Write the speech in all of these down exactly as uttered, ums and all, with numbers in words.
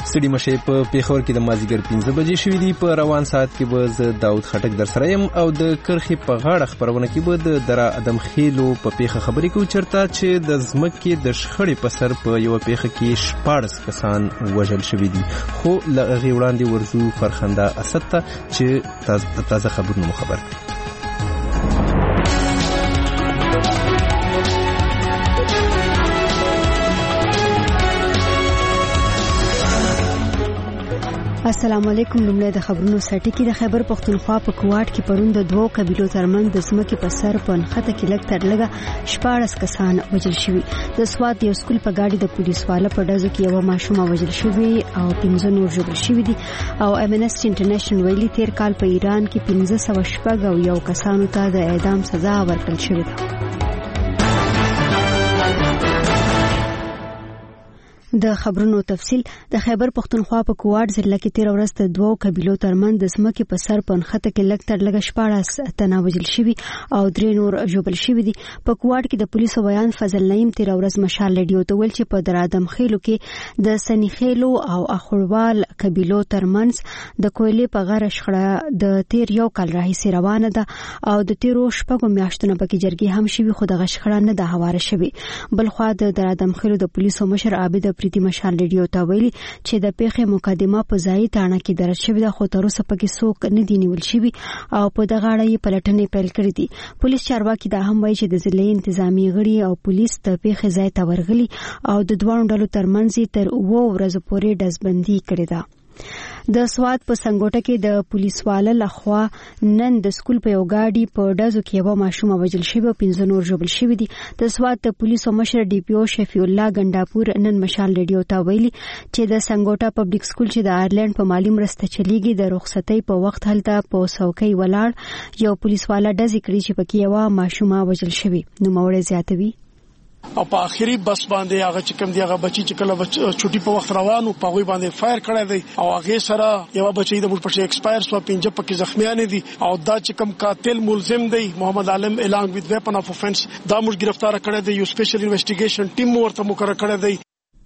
ستړي مشه په پیښور کې د مازیګر پنځه بجې شوې دي. په روان ساعت کې به زه داود خټک در سره یم او د کرخي په غاړه خبرونه کې به د درا ادم خېلو په پیښه خبرې کوو چرته چې د زمکې د شخړې په سر په یو پیښه کې شپاړس کسان وژل شوي دي. خو له هغې وړاندې ورځو فرخنده اسد ته چې تازه خبرونه مو خبر کړي. السلام علیکم. لومړی د خبرونو سرټکی. د خیبر پښتونخوا په کوټ کې پروند د دوو قبیلو ترمنځ د ځمکې په سر په نښته کې لږ تر لږه شپاړس کسان وژل شوي. د سوات یو سکول په ګاډي د پولیس والا په ډزو کې یوه ماشومه وژل شوې او پنځه نور ژوبل شوي دي. او امنسټي انټرنیشنل ویلي تیر کال په ایران کې پنځه سوه شپږ او یو کسانو ته د اعدام سزا ورکړل شوې ده. د خبرونو تفصیل. د خیبر پښتونخوا په کوټ ضلع کې تیر ورځ د دوو قبیلو ترمنځ د ځمکې په سر په نښته کې لږ تر لږه شپاړس تنه وژل شوي او درې نور ژوبل شوي دي. په کوټ کې د پولیسو بیان فضل نعیم تیر ورځ مشال ریډیو ته ویل چې په درادم خېلو کې د سنی خېلو او اخوړوال قبیلو ترمنځ د کویلې په غاړه شخړه د تیر یو کال راهیسې روانه ده او د تیرو شپږو میاشتو نه پکې جرګې هم شوي خو دغه شخړه نه ده هواره شوې. بلخوا د درادم خېلو د پولیسو مشر عابد پریتی مشال ریډیو ته ویلي چې د پیښې مقدمه په ځای تاڼه کې درج شوې ده خو تر اوسه پکې څوک نه دي نیول شوي او په دغه اړه یې پلټنې پیل کړې دي. پولیس چارواکي دا هم وایي چې د ضلعي انتظامی غړي او پولیس د پیښې ځای ته ورغلي او د دواړو ډلو ترمنځ تر اووه ورځو پورې ډزبندي کړې ده. د سوات په سنګوټه کې د پولیسواله لخوا نن د سکول په یو ګاډي په ډزو کې یوه ماشومه وژل شوې او پنځه نور ژوبل شوي دي. د سوات د پولیسو مشر ډي پی او شفیع الله ګنډاپور نن مشال ریډیو ته ویلي چې د سنګوټه پبلک سکول چې د آیرلند په مالی مرسته چلیږي د رخصتۍ په وخت هلته په څوکۍ ولاړ یو پولیسواله ډزې کړي چې پکې یوه ماشومه وژل شوې. نوموړی زیاتوي او په اخري بس باندې هغه چې کوم دی هغه بچی چې کله چټي په وخت روانو په غوي باندې فایر کړی دی او هغه سره یو بچی د موږ په ایکسپایر سو پنځه پکې زخمیان دي او دا چې کوم قاتل ملزم دی محمد عالم الانګ وذ ویپن اف افنس دا موږ گرفتار کړی دی. یو سپیشل انویسټیګیشن ټیم ورته مقرر کړی دی.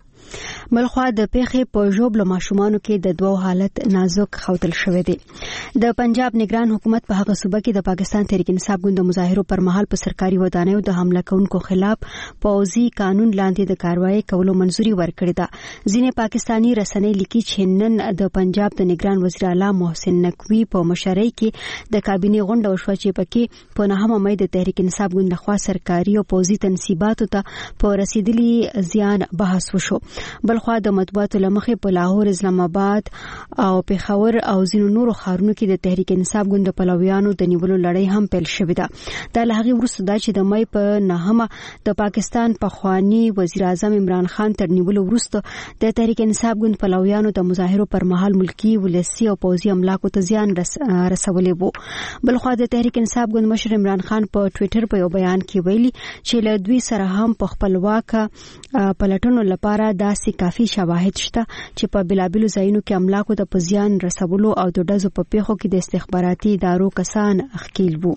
بلخوا د پیښې په ژوبلو ماشومانو کې د دوو حالت نازک ښودل شوی دی. د پنجاب نگران حکومت په هغه صوبه کې د پاکستان تحریک انصاف ګوند د مظاهرو پر مهال په سرکاري ودانیو د حمله کوونکو خلاف پوځي قانون لاندې د کاروایی کولو منځوري ورکړې ده. ځینې پاکستانی رسنۍ لیکي چې نن د پنجاب د نگران وزیر اعلی محسن نقوی په مشرۍ کې د کابینې غونډه وشوه چې پکې په نهمه مې د تحریک انصاف ګوند لخوا سرکاري او پوځي تنصیباتو ته په رسیدلي زیان بحث وشو. بلخوا د مطبوعاتو لمخې په لاهور، اسلام آباد او پېښور او ځینو نورو ښارونو کې د تحریک انصاف ګوند د پلویانو د نیولو لړۍ هم پیل شوې ده. دا له هغې وروسته ده چې د مۍ په نهمه د پاکستان پخواني وزیر اعظم عمران خان تر نیولو وروسته د تحریک انصاف ګوند پلویانو د مظاهرو پر مهال ملکي، ولسي او پوځي املاکو ته زیان رس رسولی وو. بلخوا د تحریک انصاف ګوند مشر عمران خان په ټویټر په یو بیان کې ویلي چې له دوی سره هم په خپلواکه پلټنو لپاره داسې کافي شواهد شته چې په بلابلو ځایونو کې املاکو ته په زیان رسولو او د ډزو په پیښو کې د استخباراتي ادارو کسان ښکیل وو.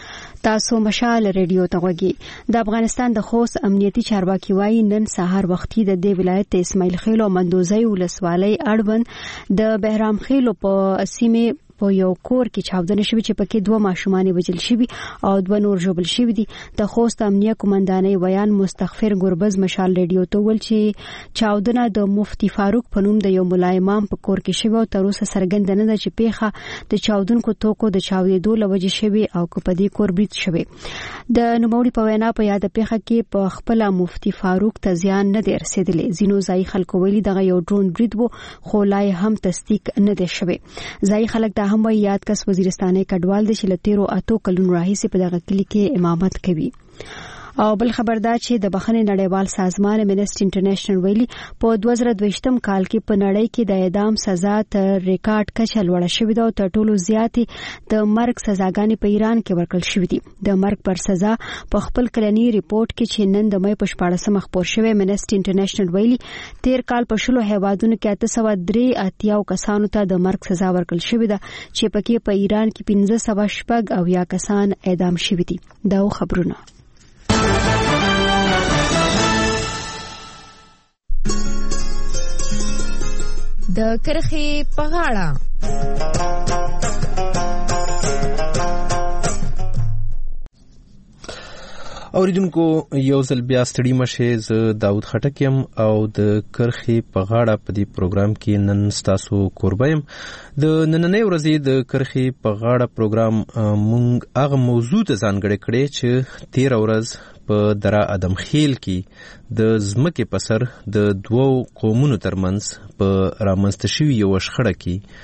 تاسو مشال ریډیو ته غوږی. د افغانستان د خوست امنیتي چارواکي وایي نن سهار وختي د دې ولایت د اسماعیل خیل او مندوزی ولسوالۍ اړوند د بهرام خیلو په سیمه په یو کور کې چاودنه شوې چې پکې دوه ماشومان وژل شوي او دوه نور ژوبل شوي دي. د خوست امنیه قومندانۍ ویان مستغفر ګربز مشال ریډیو ته ویل چې چاودنه د مفتی فاروق په نوم د یو ملا امام په کور کې شوې او تر اوسه څرګنده نه ده چې پیښه د چاودونکو توکو د چاودېدو له وجې شوې او که په دې کور برید شوې. د نوموړي په وینا په یاده پیښه کې په خپله مفتی فاروق ته زیان نه دی رسېدلی. ځینو ځایي خلکو ویلي دغه یو ډرون برید و خو لا یې هم تصدیق نه دی شوی. ځایي خلک دا هم وایي یاد کس وزیرستاني کډوال دی چې له تیرو اتو کلونو راهیسې په دغه کلي کې امامت کوي. او بل خبردار چې د بخښنې نړیوال سازمان امنسټي انټرنیشنل ویلي په دوه زره دویشتم کال کې په نړۍ کې د اعدام سزا تر ریکارډ کچه لوړه شوې ده او تر ټولو زیاتې د مرګ سزاګانې په ایران کې ورکړل شوې دي. د مرګ پر سزا په خپل کلنی ریپورت کې چې نن د مې په شپاړسمه خپور شوی امنسټي انټرنیشنل ویلي تیر کال په شلو هیوادونو کې اته سوه درې اتیا کسانو ته د مرګ سزا ورکړل شوې ده چې پکې په ایران کې پنځه سوه شپږ اویا کسان اعدام شوي دي. دا خبرونه د کرخې په غاړه. اوریدونکو یو ځل بیا ستړي مشه، زه داود خټک یم او د کرخې په غاړه په دې پروګرام کې نن ستاسو کوربه یم. د نننۍ ورځې د کرخې په غاړه پروګرام مونږ هغه موضوع ته ځانګړی کړی چې تېره ورځ په دره ادم خیل کې د ځمکې په سر د دوو قومونو ترمنځ په رامنځته شوي یوه شخړه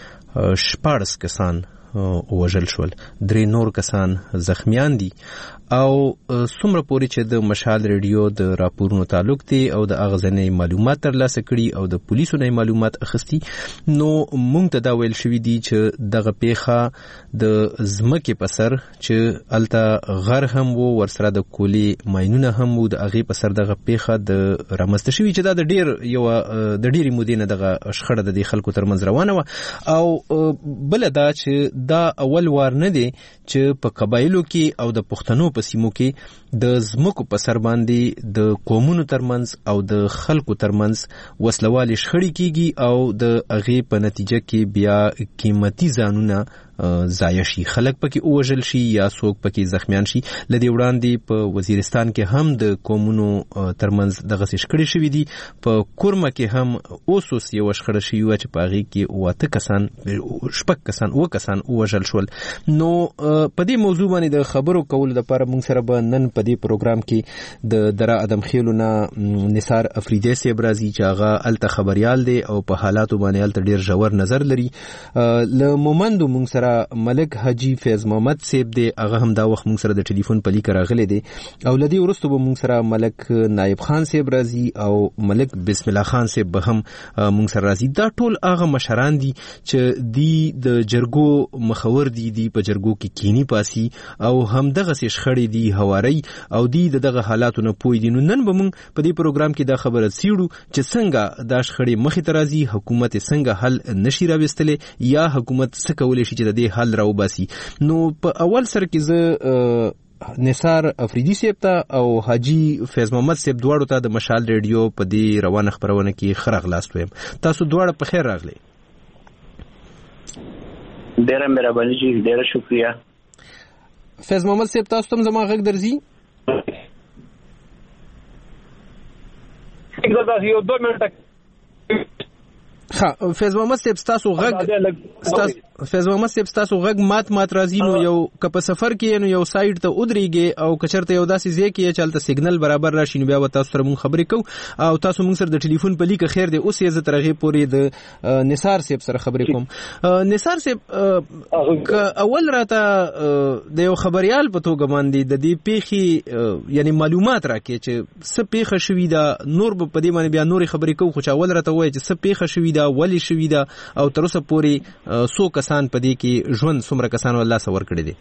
کې شپاړس کسان ووژل شول، درې نور کسان زخمیان دي او څومره پورې چې د مشال ریډیو د راپورونو تعلق دی او د هغه ځینې معلومات ترلاسه کړي او د پولیسو نه معلومات اخیستي، نو موږ ته دا ویل شوي دي چې دغه پیښه د ځمکې په سر چې هلته غر هم و، ورسره د کولې ماینونه هم و، د هغې په سر دغه پیښه د رامنځته شوي چې دا د ډېر یوه د ډېرې مودې نه دغه شخړه د دې خلکو ترمنځ روانه وه. او بله دا چې دا اول وار نه دی چې په قبایلو کې او د پښتنو په سیمو کې د ځمکو په سر باندې د قومونو ترمنځ او د خلکو ترمنځ وسلوالې شخړې کیږي او د هغې په نتیجه کې بیا قیمتي ځانونه ضایع شي، خلک پکې ووژل شي یا څوک پکې زخمیان شي. له دې وړاندې په وزیرستان کې هم د قومونو ترمنځ دغسې شخړې شوي دي. په کورمه کې هم اوس اوس یوه شخړه شوې وه چې په هغې کې اووه کسان شپږ کسان اووه کسان ووژل شول. نو په دې موضوع باندې د خبرو کولو لپاره موږ سره به نن په دې پروګرام کې د دره ادم خیلو نه نثار افریدی صاحب راځي چې هغه هلته خبریال دی او په حالاتو باندې هلته ډېر ژور نظر لري. له مومندو موږ سره ملک حاجی فیض محمد صاحب دی، هغه هم دا وخت موږ سره د ټلیفون په لیکه راغلی دی. او له دې وروسته به موږ سره ملک نایب خان صاحب راځي او ملک بسم الله خان صاحب به هم موږ سره راځي. دا ټول هغه مشران دي چې دی د جرګو مخور دي، دی په جرګو کې کینی پاسي او هم دغسې شخړې دي هواري او دی دغه حالاتو نه پوه دي. نو نن به موږ په دې پروګرام کې دا خبره څیړو چې څنګه دا شخړې مخې ته راځي، حکومت څنګه حل نشي راوستلی یا حکومت څه کولی شي چې د دې حل راوباسي. نو په اول سر کې زه نثار افریدی صاحب ته او حاجی فیض محمد صاحب دواړو ته د مشال ریډیو په دې روانه خپرونه کې ښه راغلاست وایم. تاسو دواړه په خیر راغلی. ډېره مهرباني جي، ډېره شکریه. فیض محمد صاحب تاسو ته زما غږ درځي؟ یو دو منټه. ها فیض محمد صاحب ستاسو غږ فیض محمد صاحب ستاسو غږ مات مات راځي. نو یو که په سفر کې نو یو سایډ ته ودرېږئ او که چېرته یو داسې ځای کې چې هلته سیګنل برابر راشي نو بیا به تاسو سره مونږ خبرې کوو او تاسو مونږ سره د ټلیفون په لیکه خیر دی. اوس یې زه تر هغې پورې د نثار صاحب سره خبرې کوم. نثار صاحب که اول راته د یو خبریال په توګه باندې د دې پیښې یعنی معلومات راکړئ چې څه پیښه شوې ده، نور به په دې باندې بیا نورې خبرې کوو، خو چې اول راته ووایئ چې څه پیښه شوې ده، ولې شوې ده او تر اوسه پورې څو کسان په دې کې ژوند څومره کسانو الله سور کړی دی.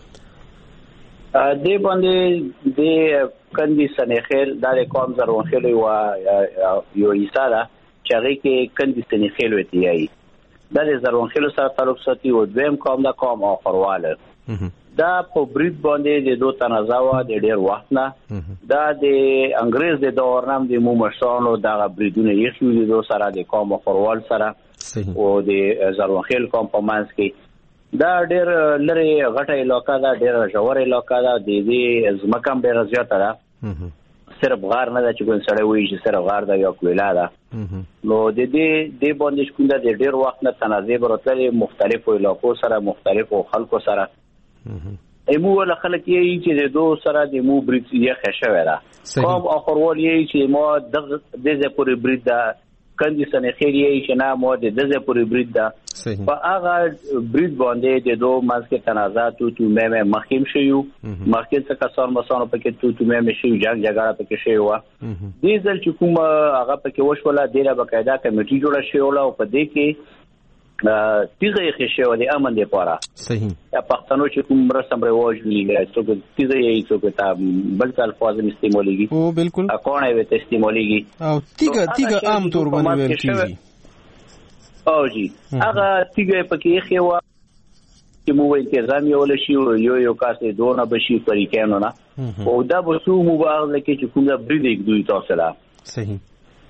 دې باندې د کندي سنخیل د قوم زرون خیل او یو ایساله چې هغه کې کندي سنخیل وتی ای د زرون خیل سره تعلق ساتي او دویم قوم د قوم اخرواله دا په برید باندې د دوه تنازعوا د ډیر وخت نه دا د انګريز د دور نام د مومشانو د بریدونه یې شو د دوه سره د قوم اخروال سره او د زرون خیل قوم په منځ کې دا ډیر لري غټه علاقہ دا ډیر ژور علاقہ دا د دې زمکم ډیر زیاته ده، صرف غار نه ده چې ګون سره وایي چې صرف غار دا یا کویلا ده. نو د دې د باندې شکونده د ډیر وخت نه تنازع برتل مختلفو علاقو سره مختلفو خلکو سره ایمو ول خلک یې چې د دوه سره د مو برید یې خښه وره قوم اخرول یې چې مو د دې پورې برید دا کندي سنه خیر یې چې نه مو د دې پورې برید دا په هغه برید باندې د دوه مازګه تنازعات تو مې مخیم شيو مخکې څه کسان مسانو پکې تو تو مې شي جنگ جګړه پکې شي و دې ځل چې کوم هغه پکې وشوله ډیره بقاعده کمیټي جوړه شي او په دې کې تیغه یې خشه ولې امن دی پاره صحیح یا پښتنو چې کوم رسم رواج ویلي څوک تیغه یې څوک ته بل څه الفاظ استعماليږي او بالکل اکونه وي ته استعماليږي او تیغه تیغه عام طور باندې ویل کیږي او جی هغه تیغه پکې خېوا چې مو انتظام یو لشي یو یو کاسه دونه بشي فریقانو نه او دا بسو مبارک کې چې کوم بریډ دوی تاسو لا صحیح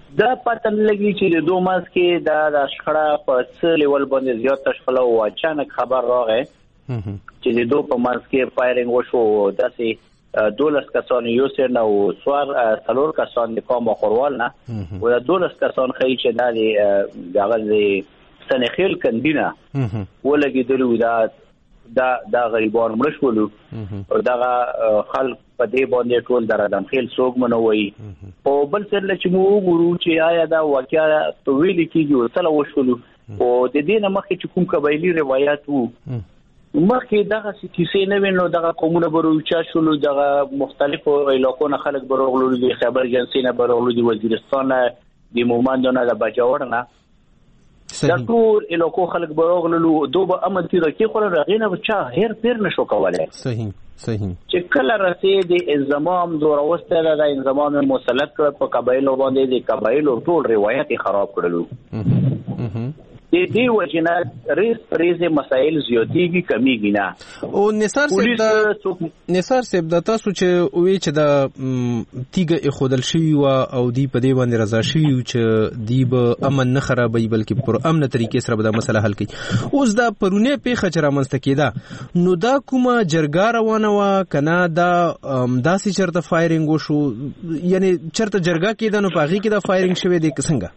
دا پاتن لګي چې د دوه ماس کې دا د شخړه په څه لیول باندې زیات شخړه او اچانک خبر راغی چې د دوه په ماس کې فایرینګ وشو. داسې دولس کسان یو سر او سوار څلور کسان د قوم خروال نه او د دولس کسان خې چې دا دغه د سنخیل کندینه ولګیدلو. دا دا دا غریبان مړ شول او دا خلک په دې باندې ټول درادم خیل سوق منوي. او بل څه چې موږ وګورو چې آیا دا واقعیا طویل کیږي او څه وشول او د دې نه مخکې چې کوم قبایلی روایت وو مخکې دغه کیسې نه وینو. دغه قومونه بروچا شول، دغه مختلفو علاقو نه خلک بروغلو دي، خبر جنسي نه بروغلو دي، وزیرستان د مومند نه د بچاور نه دا ټول علاقو خلک بروغلو. دوه امن تیر کې خو راغینه بچا هر پیر نشو کولای. صحیح صحیح. چې کله رسې د انضمام زور اوسته د انضمام مسلط کړ په قبایلو باندې د قبایلو ټول روایت خراب کړلو. د دې وجنه ریس ریس مسائل زیاتېږي کمیږي نه. او نثار صاحب دا نثار صاحب دا تاسو چې وی چې دا تیګه خودل شي او دی په دې باندې رضا شي چې دی به امن نه خرابوي بلکې پر امن طریقې سره به دا مسله حل کړي. اوس دا پرونه پیښه چې رامنځته کېده نو دا کومه جرګه روانه وا کنه دا داسې چرته فایرینګ وشو یعنی چرته جرګه کېده نو پاغي کې دا فایرینګ شوه دی څنګه؟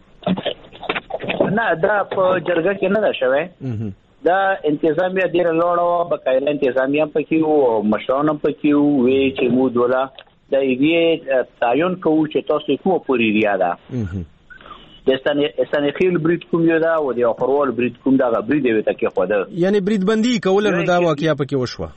نه دا په جرګه کې نه ده شوی. دا انتظامیه ډیر لوړه بقایله انتظامیه پکې او مشران پکې وي چې مو دوله د ایوی تعین کوو چې تاسو کومه پوری ریا ده. د استانخیل برید کوم یو دا او د اخروال برید کوم دا برید وي تکي خو ده یعنی برید بندي کول نو دا واقعیا پکې وشوه.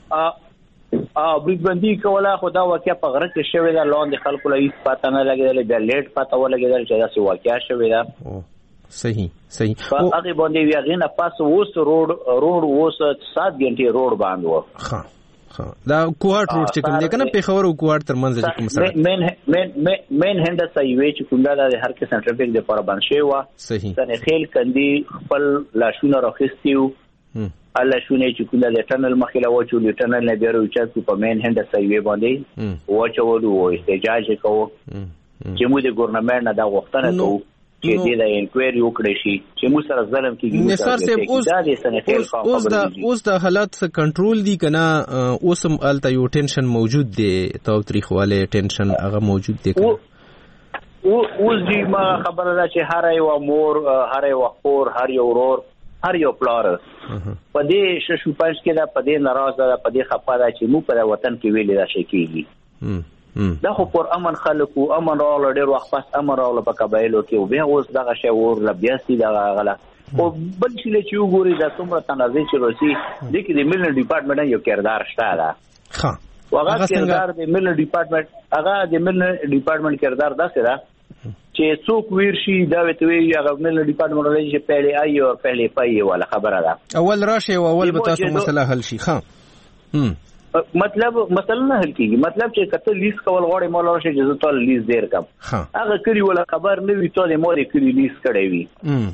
ا برید بندي کوله خو دا واقعیا په غره کې شوی دا لاندې خلکو له هیڅ پاتہ نه لګیدل، د لیټ پاتہ ولګیدل چې دا څه واقعیا شوی دا. صحیح صحیح. په هغه باندې ویاغې نه پاس اوس روډ روډ اوس سات غنټې روډ باندې و. ها ها دا کوارټ روډ چې کوم دی کنه پیښور او کوارټ ترمنځ چې کوم سره مین مین مین هند سایوي چې کوم دا د هر قسم ټریفیک د لپاره باندې شوی و. صحیح. سنخیل کندي خپل لاشونه راخستیو الله شونه چې کوم د ټنل مخې لا وچو د ټنل نه بیرو چې په مین هند سایوي باندې وچولو او احتجاج وکاو چې موږ د ګورنمنت نه دا غوښتنه کوو چې دې د انکوایري وکړي شي چې موږ سره ظلم کیږي. نثار صاحب اوس اوس دا اوس د حالات کنټرول دي کنه اوس هم الته یو ټینشن موجود دی تاوتریخواله ټینشن هغه موجود دی کنه. او اوس دې ما خبره ده چې هر یو مور هر یو خور هر یو ورور هر یو پلار په دې ششو پنځ کې دا په دې ناراضه ده په دې خپه ده چې موږ په وطن کې ویلې دا شي کیږي. دا خو پر امن خلکو امن راغله ډېر وخت پس امن راغله په قبایلو کې او بیا اوس دغه شی ور لبیاسي دغه غله او بل شي چې وګوري دا څومره تنازع چې روسي د کې د ملي ډپارټمنټ یو کردار شته دا. ها هغه کردار د ملي ډپارټمنټ هغه د ملي ډپارټمنټ کردار داسې ده چې څوک ویر شي دا وتوي هغه ملي ډپارټمنټ ولې چې پهلې آی او پهلې پای ولا خبره ده اول راشه او اول به تاسو مسله حل شي. ها مطلب مثلا نه حل کیږي. مطلب چې کته لیست کول غواړي مال راشه چې ته لیست ډیر کم هغه کړي ولا خبر نه وي ته مور کړي لیست کړي وي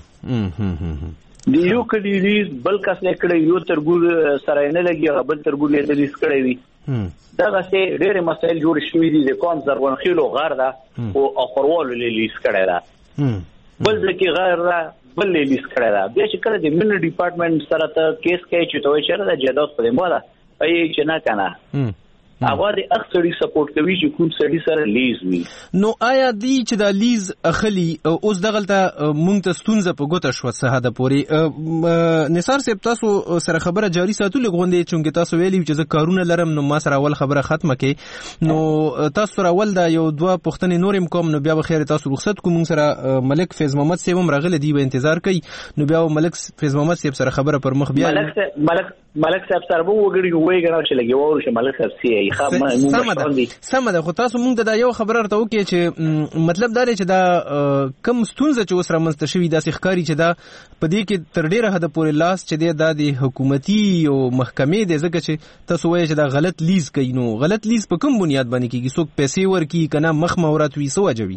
دی یو کړي لیست بل کس نه کړي یو ترګور سره نه لګي بل ترګور له لیست کړي وي. دا غسه ډېر مسایل جوړ شوي دي د قوم زرغون خيلو غار ده او اخروال له لیست کړي ده بل ځکه غیر ده بل لیست کړي ده. بیا چې کړه د ملي ډپارټمنټ سره ته کیس کوي چې توې چیرې د جداوت په موده ای چې نه کنه هغه د اکثري سپورټ کوي چې کوم سړي سره لیز وي. نو آیا دی چې دا لیز اخلي اوس دغلته مونږ ته ستونزه په ګوته شو څه حد پورې نثار صاحب تاسو سره خبره جاری ساتو لګوندې چې تاسو ویلي چې زه کارونه لرم نو ما سره اول خبره ختمه کړي نو تاسو سره اول دا یو دوه پښتنې نورم کوم نو بیا به خیر تاسو رخصت کوم سره ملک فیض محمد صاحب هم راغله دی به انتظار کوي نو بیا ملک فیض محمد صاحب سره خبره پر مخ بیا ملک ملک ملک صاحب سره وګړي وایي غواړي چې لګي وره چې ملک صاحب سی سمه ده. خو تاسو مونږ دا یو خبره راته وکړي چې مطلب دا دی چې دا کم ستونزه چې اوس رامنځته شوي داسې ښکاري چې دا په دې کې تر ډېره حده پورې لاس چې دی دا د حکومتي او محکمې دی ځکه چې تاسو وایئ چې دا غلط لیز کوي نو غلط لیز په کوم بنیاد باندې کېږي څوک پیسې ورکړي که نه مخ مورات وي څه وجه وي؟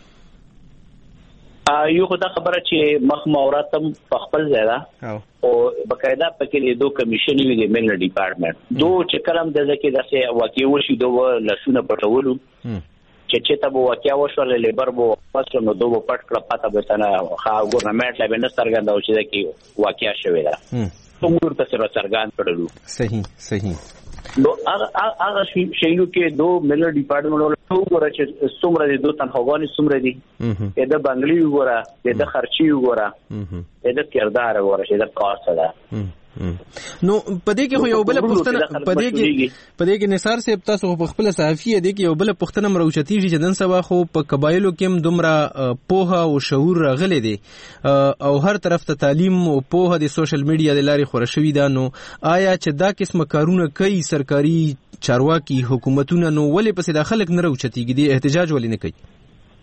یو خو دا خبره چې مخ مورات هم په خپل ځای ده او بقاعده پکې د دوه کمیشن وي د ملي ډپارټمنټ دوه چې کلم د ځکه داسې واقع وشي دوه لاسونه پټولو چې چې ته واقعیا وشول لیبر بو پاسو نو دوه پټ کړ پاته به څنګه خا ګورنمنت لا بنه سترګند او چې کې واقعیا شوی دا څنګه ته سره څرګند کړلو صحیح صحیح نو هغه هغه شیلو کې دوه ملر ډپارټمنټ ولته وګوره چې څومره دي دوه تنخواګانی څومره دي دا بنگلي وګوره دا خرچي وګوره دا کردار وګوره چې دا کار ده نو پدې کې خو یو بل پښتنه پدې کې پدې کې نثار صاحب تاسو په خپل صحافي دې کې یو بل پښتنه مروچتی چې نن سبا خو په قبایلو کې دومره پوها او شعور راغلي دي او هر طرف ته تعلیم او پوها د سوشل میډیا د لارې خور شوی دا نو آیا چې دا قسم کارونه کوي سرکاري چارواکي حکومتونه نو ولې پسې د خلک نه راوچتيږي دي احتجاج ولې نه کوي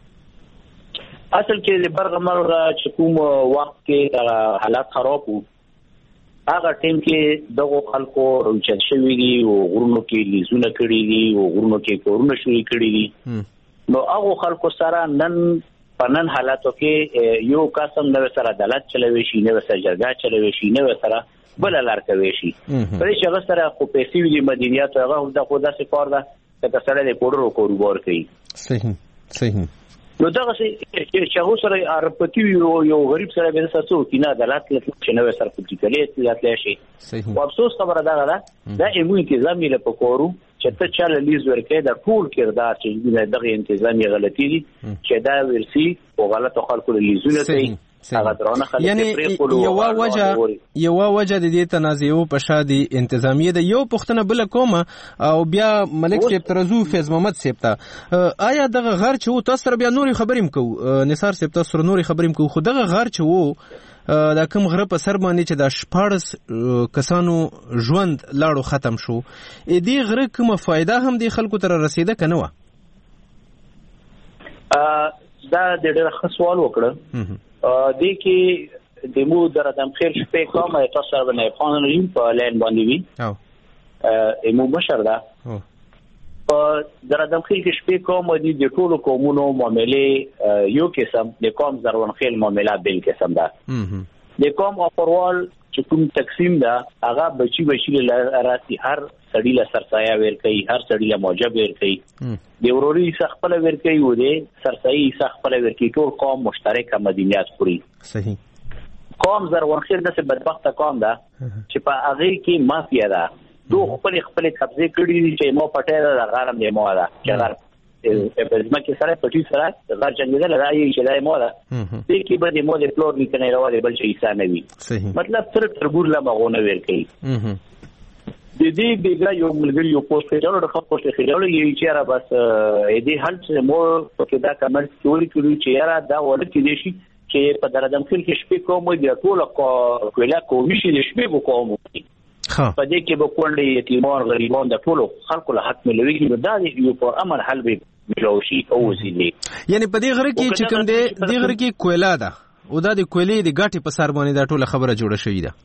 اصل کې برغمر چې کوم وخت کې حالات خراب وو هغه ټیم کې دغه خلکو روچل شوی دي او غرونو کې لیزونه کړی دي او غرونو کې کورونه شوی کړی دي نو هغه خلکو سره نن پنن حالاتو کې یو قسم نو سره عدالت چلوي شي نو سره جرګه چلوي شي نو سره بل لار کوي شي پرې چې هغه سره خو پیسې وي مدینیات هغه د خدا سي کار ده چې سره د کورو کاروبار کوي صحیح صحیح نو دا چې هغه سره ارپتی یو غریب سره به تاسو کینه عدالت کې نو سره پټیکلې تلاتلی شي او افسوس خبره ده دا دا ایمو انتظامی له پکورو چې ته چاله لیز ورکې دا ټول کردار چې دغه انتظامی غلطي دي چې دا ورسي او غلطو خلکو لیزونه کوي یعنی یو وجه یو وجه د دې تنازعو په شادي انتظامیه د یو پښتنه بل کومه او بیا ملک صاحب ترزو فیض محمد صاحب ته آیا دغه غر چې تاسو بیا نوري خبریم کو نثار صاحب تاسو نوري خبریم کو خو دغه غر چې دا کوم غره په سر باندې چې د شپارس کسانو ژوند لاړو ختم شو ا دې غره کومه فائدہ هم د خلکو تر رسیده کنه وا دا د ډېر ښه سوال وکړه دې کې د مو درادم خیر شپې کومه تاسو باندې افغان رژیم په لین باندې وی او مو بشر دا په درادم خیر کې شپې کومه دي د ټولو قومونو معاملې یو قسم د قوم زرون خیل معاملات بل قسم ده د قوم اپروال چې کوم تقسیم ده هغه بچي بچي لراسي هر سړی له سرسایا ور کوي هر سړی له موجب ور کوي د وروري سخپل ور کوي و دې سرسایي سخپل ور کوي ټول قوم مشترکه مدنیات خوري صحیح قوم زر ورخیر د بدبخت قوم ده چې په هغه کې مافیا ده دوه خپل خپل قبضه کړی دي چې مو پټه ده غارم دی مو ده چې غار په ځمکه سره پټي سره غار څنګه ده راځي چې دای مو ده دې کې به د مو د فلور نکنه راوړي بل شي انسان نه وي مطلب تر ترګور لا مغونه ور کوي د دې بیګا یو ملګری یو پوسټ کړو د خپل پوسټ کړو یی چې را بس دې حل چې مو په کې دا کمنټ کړی کړی چې را دا ولکه دي شي چې په درادم خل کې شپې کوم دی ټول کو کولا کومي شي شپې بو کوم ها په دې کې به کونډې یتیمان غریبان د ټولو خلکو له حق ملوي دا یو پر امر حل به ملوشي او زیلی یعنی په دې غره کې چې کوم دی دې غره کې کویلا ده او دا د کویلې د غاټي په سر باندې دا ټول خبره جوړه شوې ده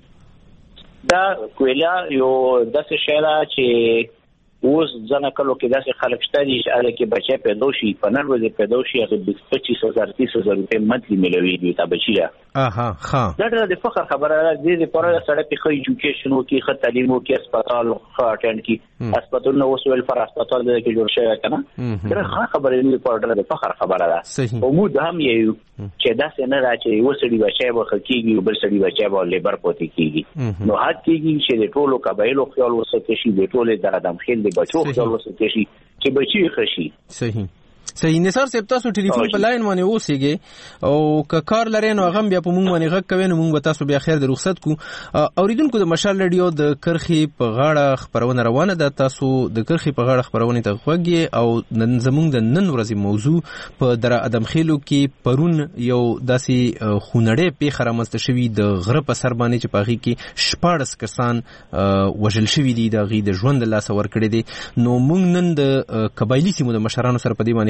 دا کویلا یو داسې شی ده چې اوس ځنه کلو کې داسې خلک شته دي چې هغه کې بچي پیدا شي په نن ورځ پیدا شي هغه پچیس هزار تیس هزار روپۍ منتلي ملوي دي تا بچي لا اها ها دا د فخر خبره ده د دې پر سره په خو ایجوکیشن او کې خ تعلیم او کې هسپتال خو اټند کې هسپتال نو وسویل فر هسپتال د کې جوړ شوی کنه دا ښه خبره نه پر د فخر خبره ده او موږ هم یو چې دا څنګه راځي وسړي بچي به خکېږي بل سړي بچي به لیبر پوتې کیږي نو حد کېږي چې د ټولو قبایلو خیال وسته شي د ټولو درادم خیل د بچو خیال وسته شي چې بچي خشي صحیح صحیح نثار صاحب تاسو ټلیفون په لاین باندې اوسېږئ او که کار لرئ نو هغه بیا په موږ باندې غږ کوئ نو موږ به تاسو بیا خیر د رخصت کو اوریدونکو د مشال رادیو د کرخې په غاړه خبرونه روانه ده تاسو د کرخې په غاړه خبرونه ته غوږی او نن زموږ د نن ورځې موضوع په در ادم خېلو کې پرون یو داسې خونړې پیښه رامنځته شوې د غره په سر باندې چې په هغې کې شپاړس کسان وژل شوي دي د هغې د ژوند له لاسه ورکړی دی نو موږ نن د قبایلي سیمو د مشرانو سره په دې باندې